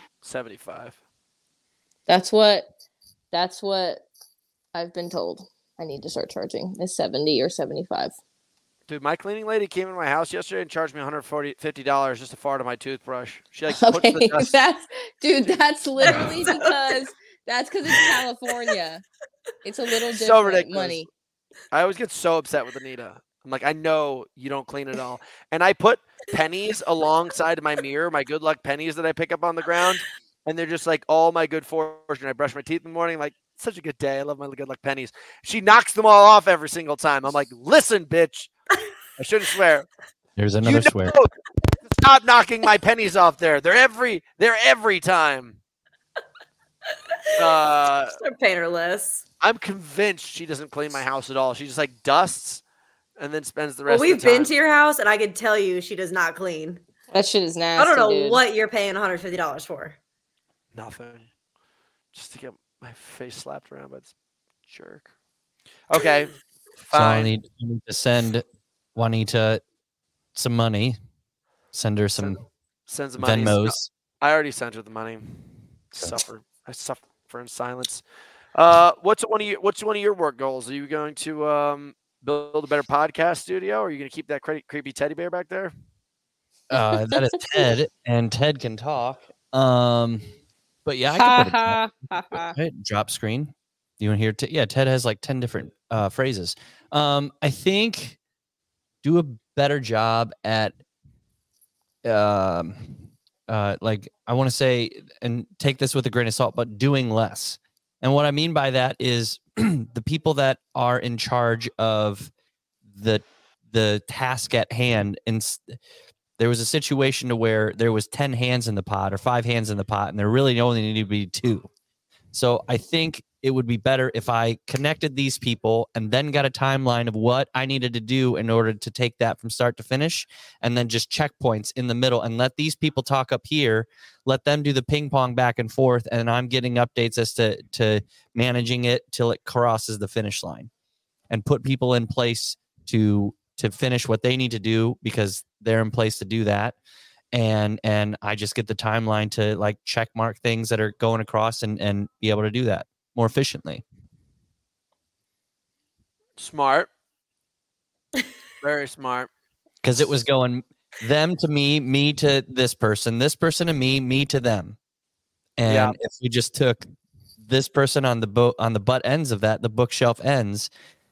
Speaker 3: 75.
Speaker 1: That's what I've been told. I need to start charging is 70 or 75.
Speaker 3: Dude, my cleaning lady came in my house yesterday and charged me $150 just to fart on my toothbrush. She like puts
Speaker 1: Okay,
Speaker 3: the dust.
Speaker 1: that's literally because it's California. It's a little different
Speaker 3: So ridiculous.
Speaker 1: money.
Speaker 3: I always get so upset with Anita. I'm like, I know you don't clean it all. And I put pennies alongside my mirror, my good luck pennies that I pick up on the ground. And they're just like all my good fortune. I brush my teeth in the morning. Like, such a good day. I love my good luck pennies. She knocks them all off every single time. I'm like, listen, bitch. I shouldn't swear.
Speaker 4: There's another swear.
Speaker 3: Stop knocking my pennies off there. They're every time.
Speaker 2: They're painterless.
Speaker 3: I'm convinced she doesn't clean my house at all. She just like dusts and then spends the rest of the
Speaker 2: We've
Speaker 3: time.
Speaker 2: been to your house and I can tell you she does not clean.
Speaker 1: That shit is nasty.
Speaker 2: I don't know
Speaker 1: dude.
Speaker 2: what you're paying $150 for.
Speaker 3: Nothing. Just to get my face slapped around by this jerk. Okay.
Speaker 4: So
Speaker 3: Fine.
Speaker 4: I need to send Juanita some money. Send her some
Speaker 3: Send some money.
Speaker 4: Venmos.
Speaker 3: I already sent her the money. I suffer in silence. What's one of your work goals? Are you going to build a better podcast studio, or are you going to keep that creepy teddy bear back there?
Speaker 4: That is Ted, and Ted can talk. But yeah, I can put it drop screen. You want to hear? Yeah, Ted has like 10 different phrases. I think do a better job at like I want to say, and take this with a grain of salt, but doing less. And what I mean by that is the people that are in charge of the task at hand. And there was a situation to where there was 10 hands in the pot or 5 hands in the pot, and there really only needed to be 2. So I think it would be better if I connected these people and then got a timeline of what I needed to do in order to take that from start to finish, and then just checkpoints in the middle and let these people talk up here, let them do the ping pong back and forth, and I'm getting updates as to managing it till it crosses the finish line, and put people in place to finish what they need to do because they're in place to do that. And I just get the timeline to like check mark things that are going across and be able to do that more efficiently.
Speaker 3: Smart. Very smart.
Speaker 4: Because it was going them to me to this person to me to them. And if we just took this person on the butt ends of that, the bookshelf ends,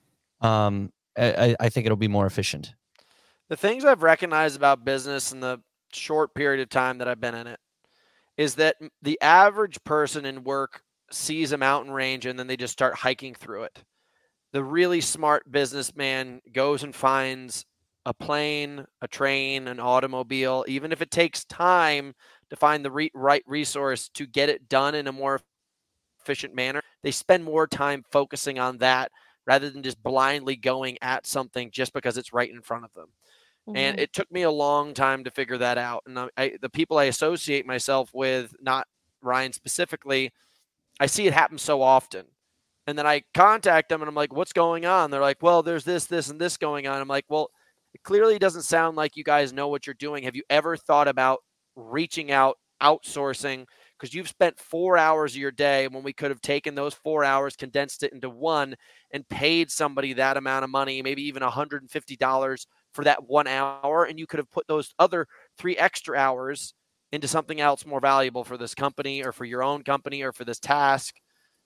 Speaker 4: I think it'll be more efficient.
Speaker 3: The things I've recognized about business in the short period of time that I've been in it is that the average person in work sees a mountain range and then they just start hiking through it. The really smart businessman goes and finds a plane, a train, an automobile, even if it takes time to find the right resource to get it done in a more efficient manner. They spend more time focusing on that rather than just blindly going at something just because it's right in front of them. Mm-hmm. And it took me a long time to figure that out. And the people I associate myself with, not Ryan specifically, I see it happen so often. And then I contact them and I'm like, what's going on? They're like, well, there's this, and this going on. I'm like, well, it clearly doesn't sound like you guys know what you're doing. Have you ever thought about reaching out, outsourcing? Because you've spent 4 hours of your day when we could have taken those 4 hours, condensed it into 1, and paid somebody that amount of money, maybe even $150 for that 1 hour. And you could have put those other 3 extra hours into something else more valuable for this company or for your own company or for this task.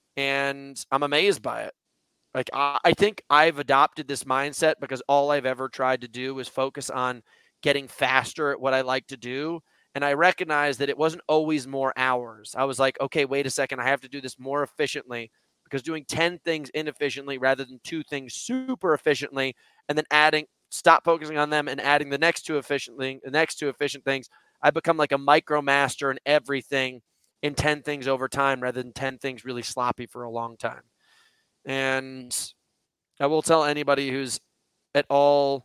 Speaker 3: And I'm amazed by it. Like, I think I've adopted this mindset because all I've ever tried to do was focus on getting faster at what I like to do. And I recognized that it wasn't always more hours. I was like, okay, wait a second. I have to do this more efficiently, because doing 10 things inefficiently rather than 2 things super efficiently, and then stop focusing on them and adding the next 2 efficient things, I become like a micromaster in everything in 10 things over time rather than 10 things really sloppy for a long time. And I will tell anybody who's at all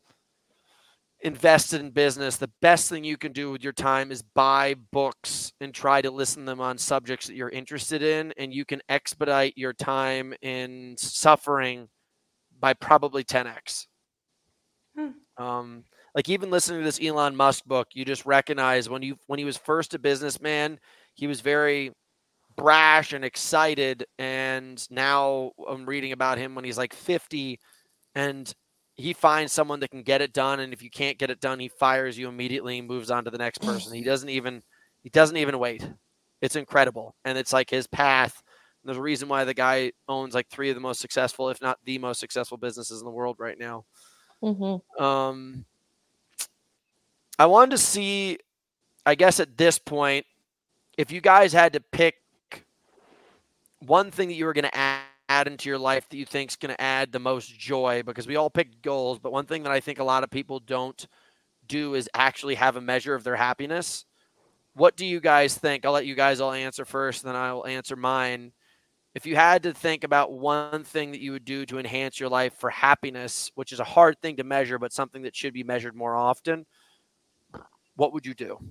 Speaker 3: invested in business, the best thing you can do with your time is buy books and try to listen to them on subjects that you're interested in. And you can expedite your time in suffering by probably 10x. Like even listening to this Elon Musk book, you just recognize when he was first a businessman, he was very brash and excited. And now I'm reading about him when he's like 50 and he finds someone that can get it done. And if you can't get it done, he fires you immediately and moves on to the next person. He doesn't even wait. It's incredible. And it's like his path. And there's a reason why the guy owns like 3 of the most successful, if not the most successful businesses in the world right now. Mm-hmm. I wanted to see, I guess at this point, if you guys had to pick one thing that you were going to add into your life that you think is going to add the most joy, because we all picked goals, but one thing that I think a lot of people don't do is actually have a measure of their happiness. What do you guys think? I'll let you guys all answer first, then I will answer mine. If you had to think about one thing that you would do to enhance your life for happiness, which is a hard thing to measure, but something that should be measured more often, what would you do?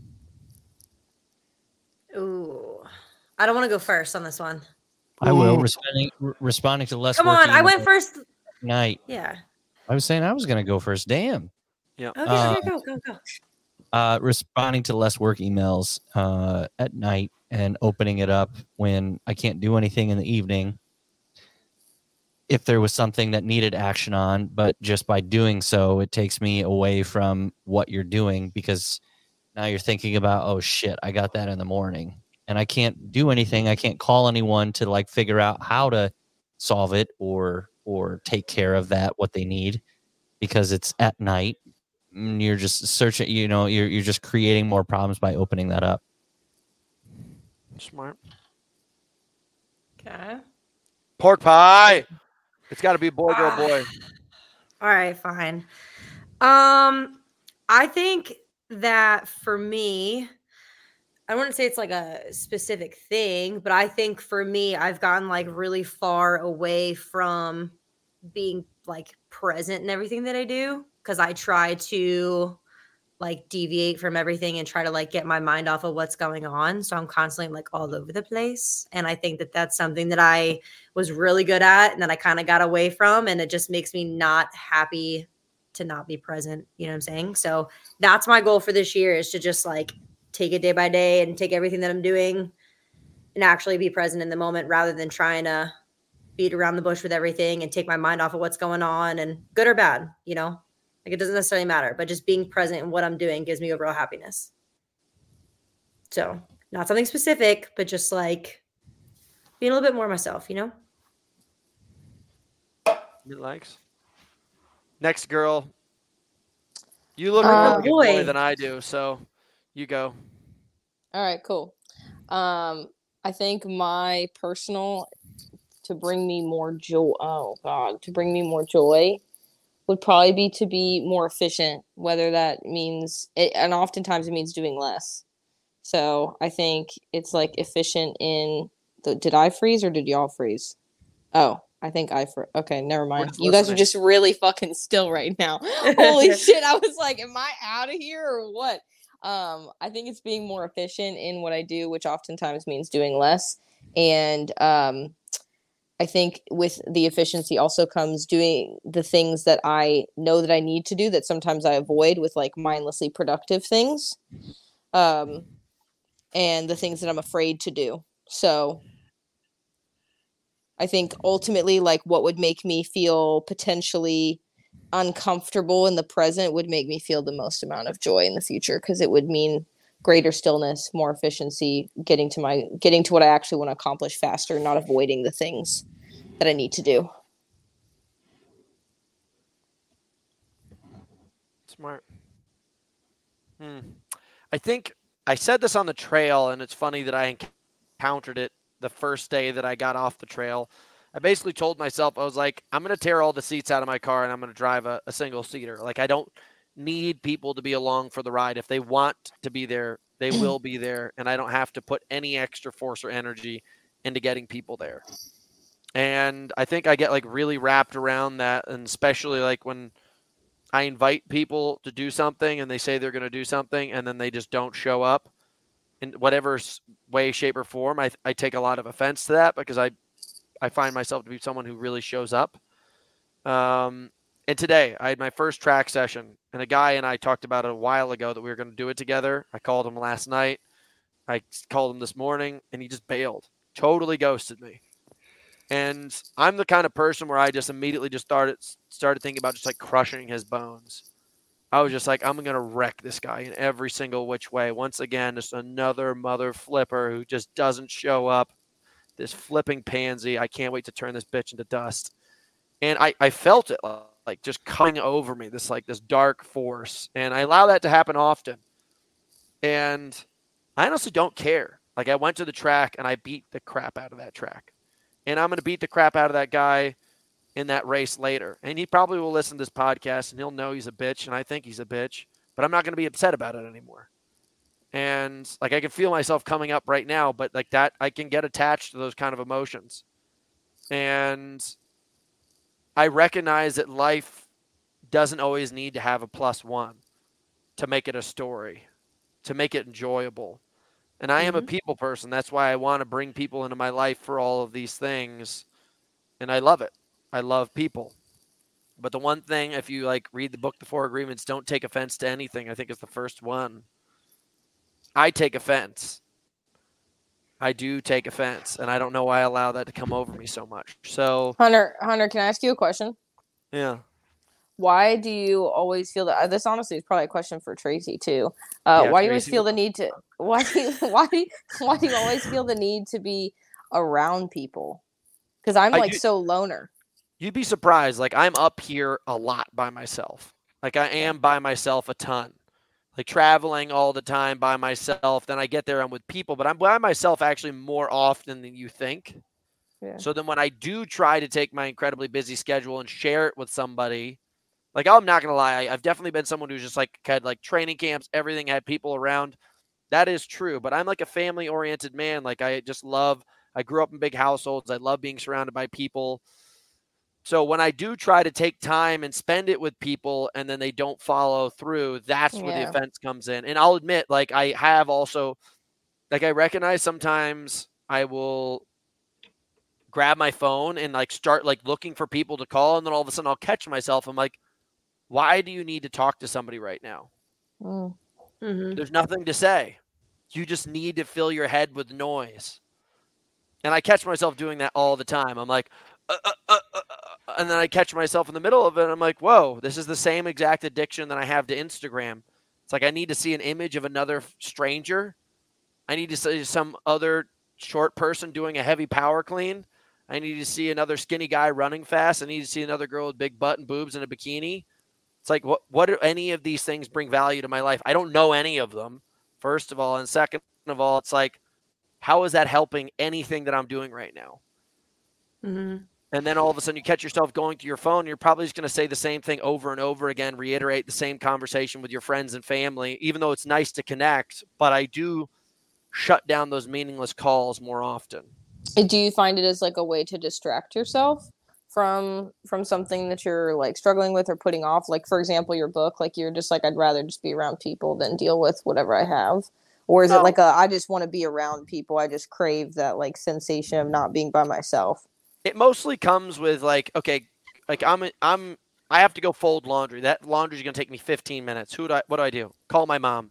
Speaker 2: Ooh, I don't want to go first on this one.
Speaker 4: I will. Responding to less.
Speaker 2: Come on, I went first.
Speaker 4: Night.
Speaker 2: Yeah.
Speaker 4: I was saying I was going to go first. Damn.
Speaker 3: Yeah.
Speaker 2: Okay, go.
Speaker 4: Responding to less work emails at night and opening it up when I can't do anything in the evening. If there was something that needed action on, but just by doing so, it takes me away from what you're doing, because now you're thinking about, oh shit, I got that in the morning and I can't do anything. I can't call anyone to like figure out how to solve it or take care of that, what they need, because it's at night. You're just searching, you're just creating more problems by opening that up.
Speaker 3: Smart.
Speaker 2: Okay.
Speaker 3: Pork pie. It's got to be boy, girl, boy.
Speaker 2: All right, fine. I think that for me, I wouldn't say it's like a specific thing, but I think for me, I've gotten like really far away from being like present in everything that I do, because I try to like deviate from everything and try to like get my mind off of what's going on. So I'm constantly like all over the place. And I think that that's something that I was really good at and that I kind of got away from. And it just makes me not happy to not be present. You know what I'm saying? So that's my goal for this year, is to just like take it day by day and take everything that I'm doing and actually be present in the moment, rather than trying to beat around the bush with everything and take my mind off of what's going on, and good or bad, like it doesn't necessarily matter, but just being present in what I'm doing gives me overall happiness. So not something specific, but just like being a little bit more myself,
Speaker 3: It likes. Next girl. You look like a boy than I do, so you go.
Speaker 1: All right, cool. I think my personal to bring me more joy. Oh God, to bring me more joy would probably be to be more efficient, whether that means it, and oftentimes it means doing less. So I think it's like efficient in the, did I freeze or did y'all freeze? Oh, I think okay, never mind. You guys are just really fucking still right now. Holy shit. I was like, am I out of here or what? I think it's being more efficient in what I do, which oftentimes means doing less. And, I think with the efficiency also comes doing the things that I know that I need to do that sometimes I avoid with like mindlessly productive things. And the things that I'm afraid to do. So I think ultimately like what would make me feel potentially uncomfortable in the present would make me feel the most amount of joy in the future, because it would mean greater stillness, more efficiency, getting to what I actually want to accomplish faster, not avoiding the things that I need to do.
Speaker 3: Smart. I think I said this on the trail, and it's funny that I encountered it the first day that I got off the trail. I basically told myself, I was like, I'm going to tear all the seats out of my car and I'm going to drive a single seater. Like, I don't need people to be along for the ride. If they want to be there, they will be there. And I don't have to put any extra force or energy into getting people there. And I think I get like really wrapped around that. And especially like when I invite people to do something and they say they're going to do something and then they just don't show up in whatever way, shape, or form. I take a lot of offense to that, because I find myself to be someone who really shows up. And today I had my first track session, and a guy and I talked about it a while ago that we were going to do it together. I called him last night. I called him this morning, and he just bailed. totally ghosted me. And I'm the kind of person where I just immediately just started thinking about just like crushing his bones. I was just like, I'm going to wreck this guy in every single which way. Once again, just another mother flipper who just doesn't show up. This flipping pansy. I can't wait to turn this bitch into dust. And I felt it like just coming over me, this dark force. And I allow that to happen often. And I honestly don't care. Like, I went to the track and I beat the crap out of that track. And I'm going to beat the crap out of that guy in that race later. And he probably will listen to this podcast and he'll know he's a bitch. And I think he's a bitch, but I'm not going to be upset about it anymore. And like, I can feel myself coming up right now, but like that, I can get attached to those kind of emotions. And I recognize that life doesn't always need to have a +1 to make it a story, to make it enjoyable. And I am a people person. That's why I want to bring people into my life for all of these things. And I love it. I love people. But the one thing, if you like read the book, The Four Agreements, don't take offense to anything, I think is the first one. I take offense. I do take offense. And I don't know why I allow that to come over me so much. So
Speaker 1: Hunter, can I ask you a question?
Speaker 3: Yeah.
Speaker 1: Why do you always feel that? This honestly is probably a question for Tracy too. Why do you always feel the need to? Why do you always feel the need to be around people? Because I'm so loner.
Speaker 3: You'd be surprised. Like, I'm up here a lot by myself. Like, I am by myself a ton. Like, traveling all the time by myself. Then I get there, I'm with people, but I'm by myself actually more often than you think. Yeah. So then when I do try to take my incredibly busy schedule and share it with somebody. Like, I'm not going to lie. I've definitely been someone who's just like had like training camps, everything, had people around. That is true. But I'm like a family oriented man. Like, I grew up in big households. I love being surrounded by people. So when I do try to take time and spend it with people and then they don't follow through, that's where the offense comes in. And I'll admit, like, I have also, like, I recognize sometimes I will grab my phone and like start like looking for people to call. And then all of a sudden I'll catch myself. I'm like, why do you need to talk to somebody right now? Mm-hmm. There's nothing to say. You just need to fill your head with noise. And I catch myself doing that all the time. I'm like, and then I catch myself in the middle of it. And I'm like, whoa, this is the same exact addiction that I have to Instagram. It's like, I need to see an image of another stranger. I need to see some other short person doing a heavy power clean. I need to see another skinny guy running fast. I need to see another girl with big butt and boobs and a bikini. It's like, what do any of these things bring value to my life? I don't know any of them, first of all. And second of all, it's like, how is that helping anything that I'm doing right now? Mm-hmm. And then all of a sudden you catch yourself going to your phone. You're probably just going to say the same thing over and over again, reiterate the same conversation with your friends and family, even though it's nice to connect. But I do shut down those meaningless calls more often.
Speaker 1: Do you find it as like a way to distract yourself from something that you're like struggling with or putting off? Like, for example, your book, like you're just like, I'd rather just be around people than deal with whatever I have. Or is it like I just want to be around people. I just crave that like sensation of not being by myself.
Speaker 3: It mostly comes with like, okay, like I have to go fold laundry. That laundry is going to take me 15 minutes. What do I do? Call my mom.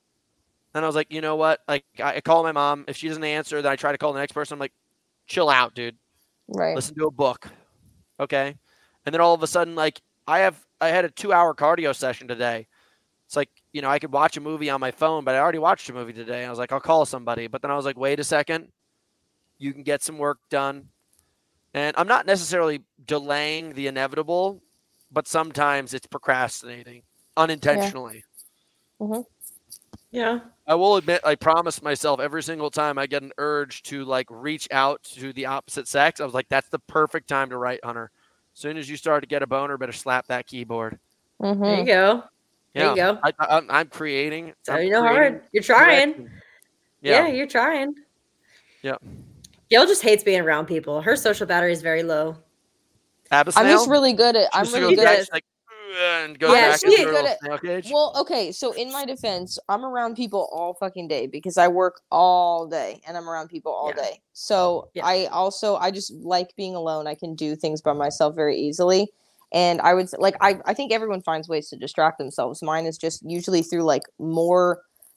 Speaker 3: And I was like, you know what? Like, I call my mom. If she doesn't answer, then I try to call the next person. I'm like, chill out, dude.
Speaker 1: Right.
Speaker 3: Listen to a book. Okay. And then all of a sudden, like, I had a 2-hour cardio session today. It's like, you know, I could watch a movie on my phone, but I already watched a movie today. I was like, I'll call somebody. But then I was like, wait a second. You can get some work done. And I'm not necessarily delaying the inevitable, but sometimes it's procrastinating unintentionally.
Speaker 2: Yeah. Mm-hmm. Yeah.
Speaker 3: I will admit, I promised myself every single time I get an urge to like reach out to the opposite sex, I was like, that's the perfect time to write, Hunter. As soon as you start to get a boner, better slap that keyboard.
Speaker 2: Mm-hmm. There you go.
Speaker 3: Yeah.
Speaker 2: There you go.
Speaker 3: I'm creating.
Speaker 2: So you know hard. You're trying. Yeah, you're trying.
Speaker 3: Yeah.
Speaker 2: Gail just hates being around people. Her social battery is very low.
Speaker 1: I'm just really good at. I'm really good at.
Speaker 3: And go back
Speaker 1: she's good at. Well, okay. So in my defense, I'm around people all fucking day because I work all day and I'm around people all day. So I just like being alone. I can do things by myself very easily. And I would like, I think everyone finds ways to distract themselves. Mine is just usually through like more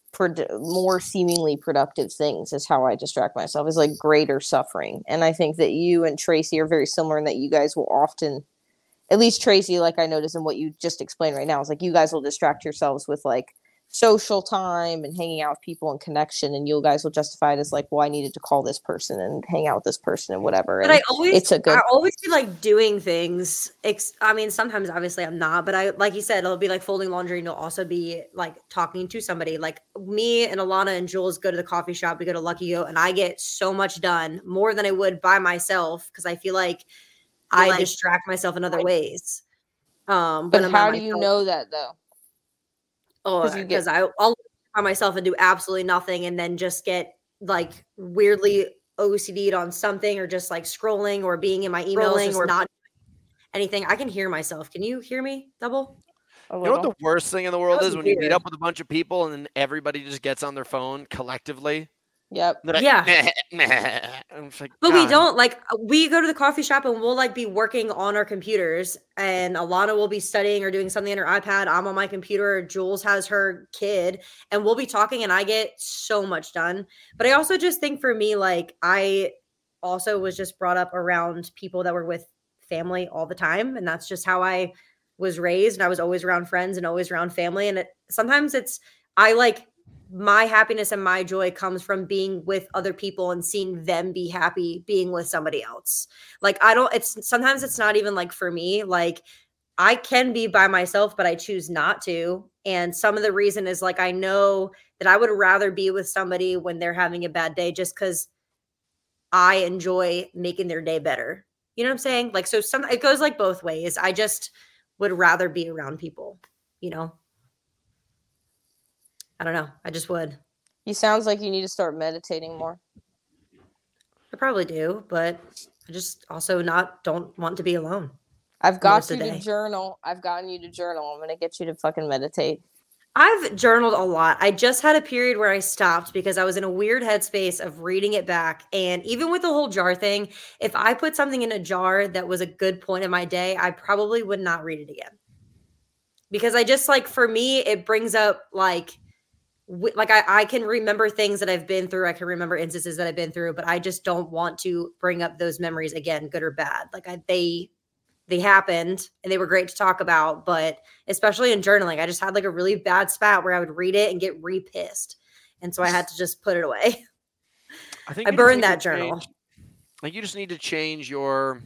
Speaker 1: more seemingly productive things is how I distract myself, is like greater suffering. And I think that you and Tracy are very similar in that you guys will often, at least Tracy, like I noticed in what you just explained right now, is like you guys will distract yourselves with like social time and hanging out with people and connection, and you guys will justify it as like, well, I needed to call this person and hang out with this person and whatever.
Speaker 2: But
Speaker 1: and
Speaker 2: I always be like doing things. I mean, sometimes obviously I'm not, but I, like you said, it'll be like folding laundry and it'll also be like talking to somebody. Like me and Alana and Jules go to the coffee shop, we go to Lucky Goat, and I get so much done, more than I would by myself, because I feel like I distract myself in other ways.
Speaker 1: But how do you know that though?
Speaker 2: Oh, because I'll by myself and do absolutely nothing, and then just get like weirdly OCD'd on something, or just like scrolling or being in my emails or not anything. I can hear myself. Can you hear me, Double?
Speaker 3: You know what the worst thing in the world is? When you meet up with a bunch of people and then everybody just gets on their phone collectively.
Speaker 1: Yep.
Speaker 3: Like,
Speaker 2: yeah.
Speaker 3: Like,
Speaker 2: but we don't, like, we go to the coffee shop and we'll like be working on our computers, and Alana will be studying or doing something on her iPad. I'm on my computer. Jules has her kid, and we'll be talking, and I get so much done. But I also just think for me, like, I also was just brought up around people that were with family all the time. And that's just how I was raised. And I was always around friends and always around family. And sometimes I like, my happiness and my joy comes from being with other people and seeing them be happy being with somebody else. Like, sometimes it's not even like for me, like I can be by myself, but I choose not to. And some of the reason is like, I know that I would rather be with somebody when they're having a bad day, just because I enjoy making their day better. You know what I'm saying? Like, so it goes like both ways. I just would rather be around people, you know? I don't know. I just would.
Speaker 1: You sounds like you need to start meditating more.
Speaker 2: I probably do, but I just also don't want to be alone.
Speaker 1: I've got you to journal. I've gotten you to journal. I'm going to get you to fucking meditate.
Speaker 2: I've journaled a lot. I just had a period where I stopped because I was in a weird headspace of reading it back. And even with the whole jar thing, if I put something in a jar that was a good point in my day, I probably would not read it again. Because I just, like, for me, it brings up like I can remember things that I've been through. I can remember instances that I've been through, but I just don't want to bring up those memories again, good or bad. Like they happened and they were great to talk about, but especially in journaling, I just had like a really bad spat where I would read it and get pissed. And so I had to just put it away. I burned that journal.
Speaker 3: Like, you just need to change your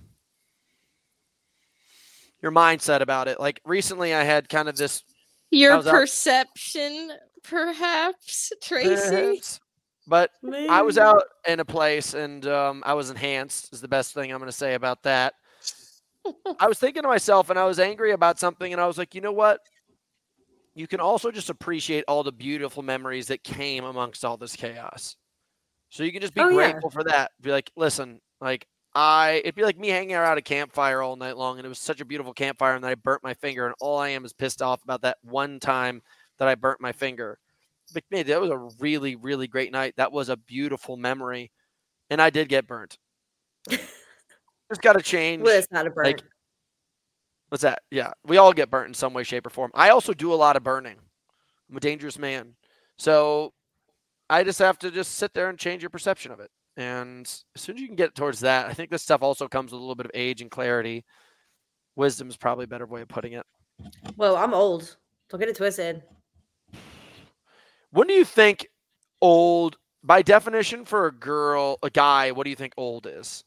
Speaker 3: mindset about it. Like, recently I had kind of this.
Speaker 1: Your perception, perhaps, Tracy.
Speaker 3: Perhaps. But maybe. I was out in a place and I was enhanced is the best thing I'm going to say about that. I was thinking to myself and I was angry about something and I was like, you know what? You can also just appreciate all the beautiful memories that came amongst all this chaos. So you can just be grateful for that. Be like, listen, like it'd be like me hanging around a campfire all night long and it was such a beautiful campfire and then I burnt my finger and all I am is pissed off about that one time that I burnt my finger. Like, man, that was a really, really great night. That was a beautiful memory. And I did get burnt. Just got to change.
Speaker 2: Well, it's not a burn. Like,
Speaker 3: what's that? Yeah. We all get burnt in some way, shape, or form. I also do a lot of burning. I'm a dangerous man. So I just have to just sit there and change your perception of it. And as soon as you can get towards that, I think this stuff also comes with a little bit of age and clarity. Wisdom is probably a better way of putting it.
Speaker 2: Well, I'm old. Don't get it twisted.
Speaker 3: When do you think old, by definition for a guy, what do you think old is?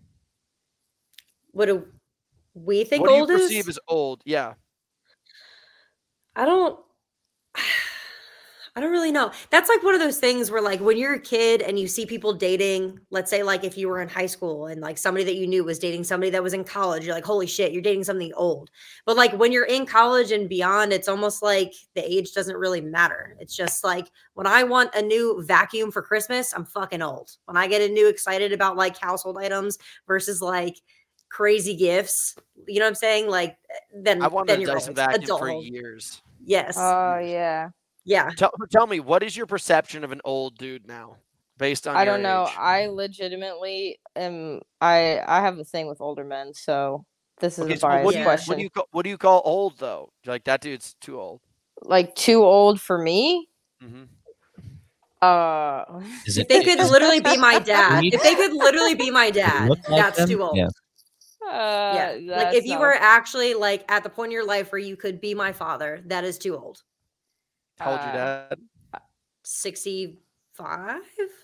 Speaker 2: What do we think
Speaker 3: old is? What do you
Speaker 2: is?
Speaker 3: perceive as old? Yeah.
Speaker 2: I don't really know. That's like one of those things where, like, when you're a kid and you see people dating, let's say like if you were in high school and like somebody that you knew was dating somebody that was in college, you're like, holy shit, you're dating something old. But like when you're in college and beyond, it's almost like the age doesn't really matter. It's just like when I want a new vacuum for Christmas, I'm fucking old. When I get excited about like household items versus like crazy gifts, you know what I'm saying? Like then
Speaker 3: I wanted
Speaker 2: then
Speaker 3: a Dyson vacuum for years.
Speaker 2: Yes.
Speaker 1: Oh yeah.
Speaker 2: Yeah.
Speaker 3: Tell me, what is your perception of an old dude now, based on?
Speaker 1: I don't know.
Speaker 3: Age?
Speaker 1: I legitimately am. I have a thing with older men, so this is a biased question.
Speaker 3: What do you call old though? Like, that dude's too old.
Speaker 1: Like, too old for me?
Speaker 3: Mm-hmm.
Speaker 2: If they could literally be my dad, that's too old.
Speaker 4: Yeah.
Speaker 2: Like if you were actually like at the point in your life where you could be my father, that is too old.
Speaker 3: How old your dad?
Speaker 2: 65?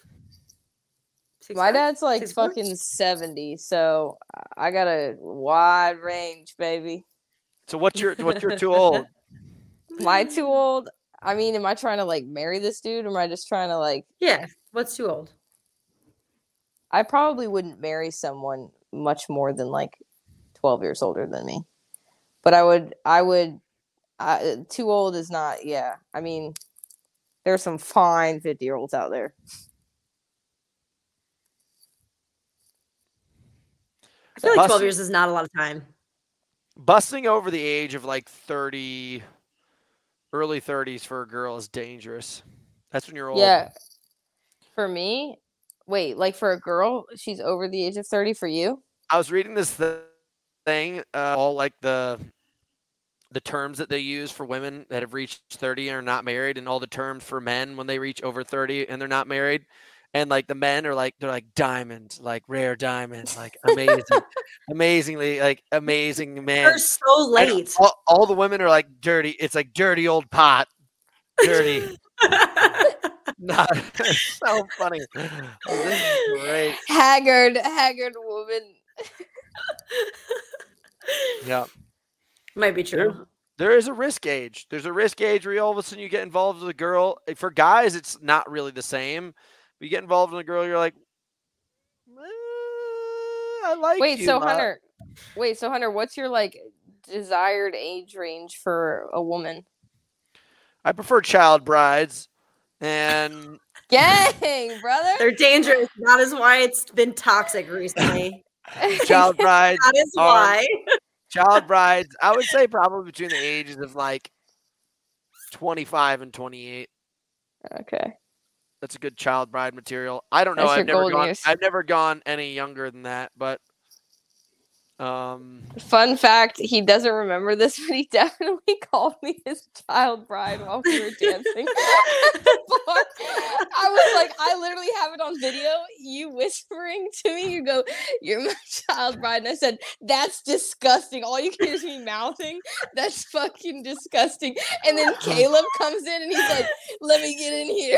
Speaker 1: My dad's like 64? Fucking 70, so I got a wide range, baby.
Speaker 3: So what's your too old?
Speaker 1: Am I too old? I mean, am I trying to like marry this dude, or am I just trying to like?
Speaker 2: Yeah, what's too old?
Speaker 1: I probably wouldn't marry someone much more than like 12 years older than me, but I would. Too old is not. Yeah, I mean, there's some fine 50-year-olds out there.
Speaker 2: I feel like 12 years is not a lot of time.
Speaker 3: Busting over the age of like 30, early 30s for a girl is dangerous. That's when you're old.
Speaker 1: Yeah. For me, wait, like for a girl, she's over the age of 30 for you?
Speaker 3: I was reading this thing, all like the terms that they use for women that have reached 30 and are not married, and all the terms for men when they reach over 30 and they're not married. And like the men are like, they're like diamond, like rare diamond, like amazing, amazingly, like amazing man.
Speaker 2: They're so late.
Speaker 3: All the women are like dirty. It's like dirty old pot, dirty. Not so funny. Oh, this is great.
Speaker 1: Haggard woman.
Speaker 3: Yeah,
Speaker 2: might be true.
Speaker 3: There is a risk age. There's a risk age where all of a sudden you get involved with a girl. For guys, it's not really the same. You get involved in a girl, you're like, I like you.
Speaker 1: So Hunter, what's your like desired age range for a woman?
Speaker 3: I prefer child brides, and
Speaker 1: gang, brother.
Speaker 2: They're dangerous. That is why it's been toxic recently.
Speaker 3: Child brides.
Speaker 2: That is why.
Speaker 3: Child brides. I would say probably between the ages of like 25 and 28.
Speaker 1: Okay.
Speaker 3: That's a good child bride material. I don't know. I've never gone any younger than that, but
Speaker 1: fun fact, he doesn't remember this, but he definitely called me his child bride while we were dancing at the bar. I was like, I literally have it on video, you whispering to me, you go, "You're my child bride," and I said, "That's disgusting." All you can hear is me mouthing, "That's fucking disgusting." And then Caleb comes in and he's like, "Let me get in here."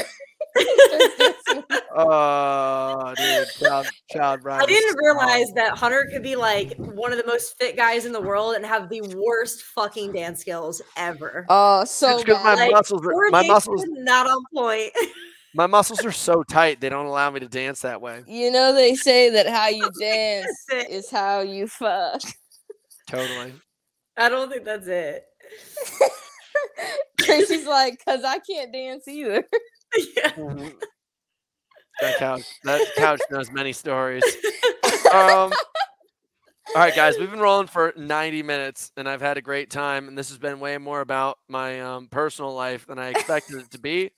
Speaker 3: Oh, dude, child bride.
Speaker 2: I didn't realize that Hunter could be like one of the most fit guys in the world and have the worst fucking dance skills ever.
Speaker 1: Oh, so
Speaker 3: because my muscles
Speaker 2: not on point.
Speaker 3: My muscles are so tight; they don't allow me to dance that way.
Speaker 1: You know, they say that how you dance is how you fuck.
Speaker 3: Totally.
Speaker 2: I don't think that's it.
Speaker 1: Tracy's like, "'Cause I can't dance either."
Speaker 2: Yeah.
Speaker 3: Mm-hmm. That couch knows many stories. All right, guys, we've been rolling for 90 minutes, and I've had a great time. And this has been way more about my personal life than I expected it to be.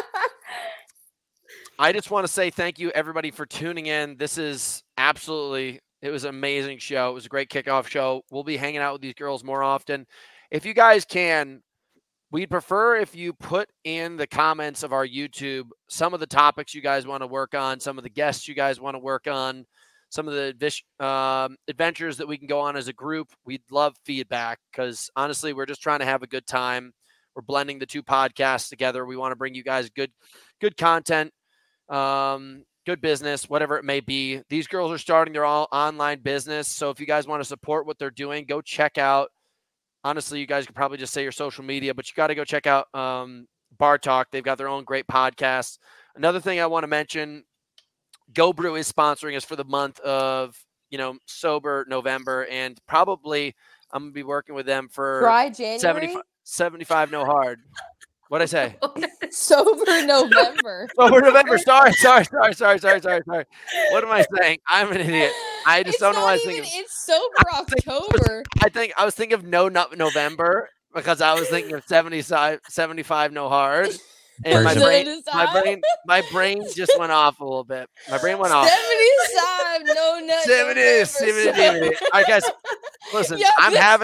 Speaker 3: I just want to say thank you, everybody, for tuning in. This is it was an amazing show. It was a great kickoff show. We'll be hanging out with these girls more often. If you guys can, we'd prefer if you put in the comments of our YouTube some of the topics you guys want to work on, some of the guests you guys want to work on, some of the adventures that we can go on as a group. We'd love feedback because, honestly, we're just trying to have a good time. We're blending the two podcasts together. We want to bring you guys good content, good business, whatever it may be. These girls are starting their online business, so if you guys want to support what they're doing, go check out. Honestly, you guys could probably just say your social media, but you got to go check out Bar Talk. They've got their own great podcast. Another thing I want to mention, Go Brew is sponsoring us for the month of, Sober November, and probably I'm going to be working with them for
Speaker 1: Dry January?
Speaker 3: 75 No Hard. What'd I say?
Speaker 1: Sober November.
Speaker 3: Sober November. Sorry. What am I saying? I'm an idiot. I just don't know why I was thinking.
Speaker 1: It's Sober October.
Speaker 3: I was thinking of No November because I was thinking of 75 No Hard. And my brain just went off a little bit. My brain went off.
Speaker 1: 75 No Nut.
Speaker 3: 70. All right, guys. Listen, I'm having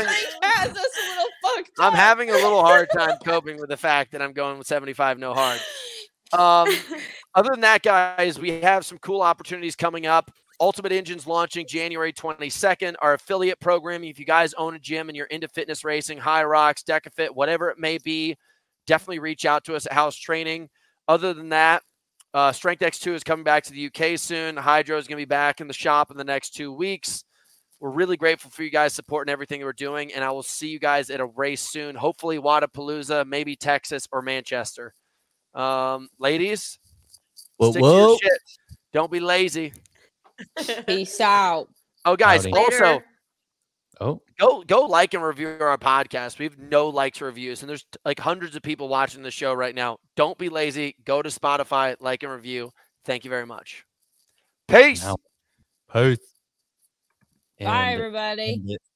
Speaker 3: a little hard time coping with the fact that I'm going with 75 No Hard. Other than that, guys, we have some cool opportunities coming up. Ultimate Engines launching January 22nd. Our affiliate program, if you guys own a gym and you're into fitness racing, High Rocks, DecaFit, whatever it may be, definitely reach out to us at House Training. Other than that, Strength X2 is coming back to the UK soon. Hydro is going to be back in the shop in the next 2 weeks. We're really grateful for you guys supporting everything that we're doing, and I will see you guys at a race soon. Hopefully Wadapalooza, maybe Texas or Manchester. Ladies, stick to your shit. Don't be lazy.
Speaker 1: Peace out.
Speaker 3: Oh, guys, also, go like and review our podcast. We have no likes or reviews, and there's like hundreds of people watching the show right now. Don't be lazy. Go to Spotify, like and review. Thank you very much. Peace.
Speaker 4: Peace.
Speaker 1: Bye, everybody.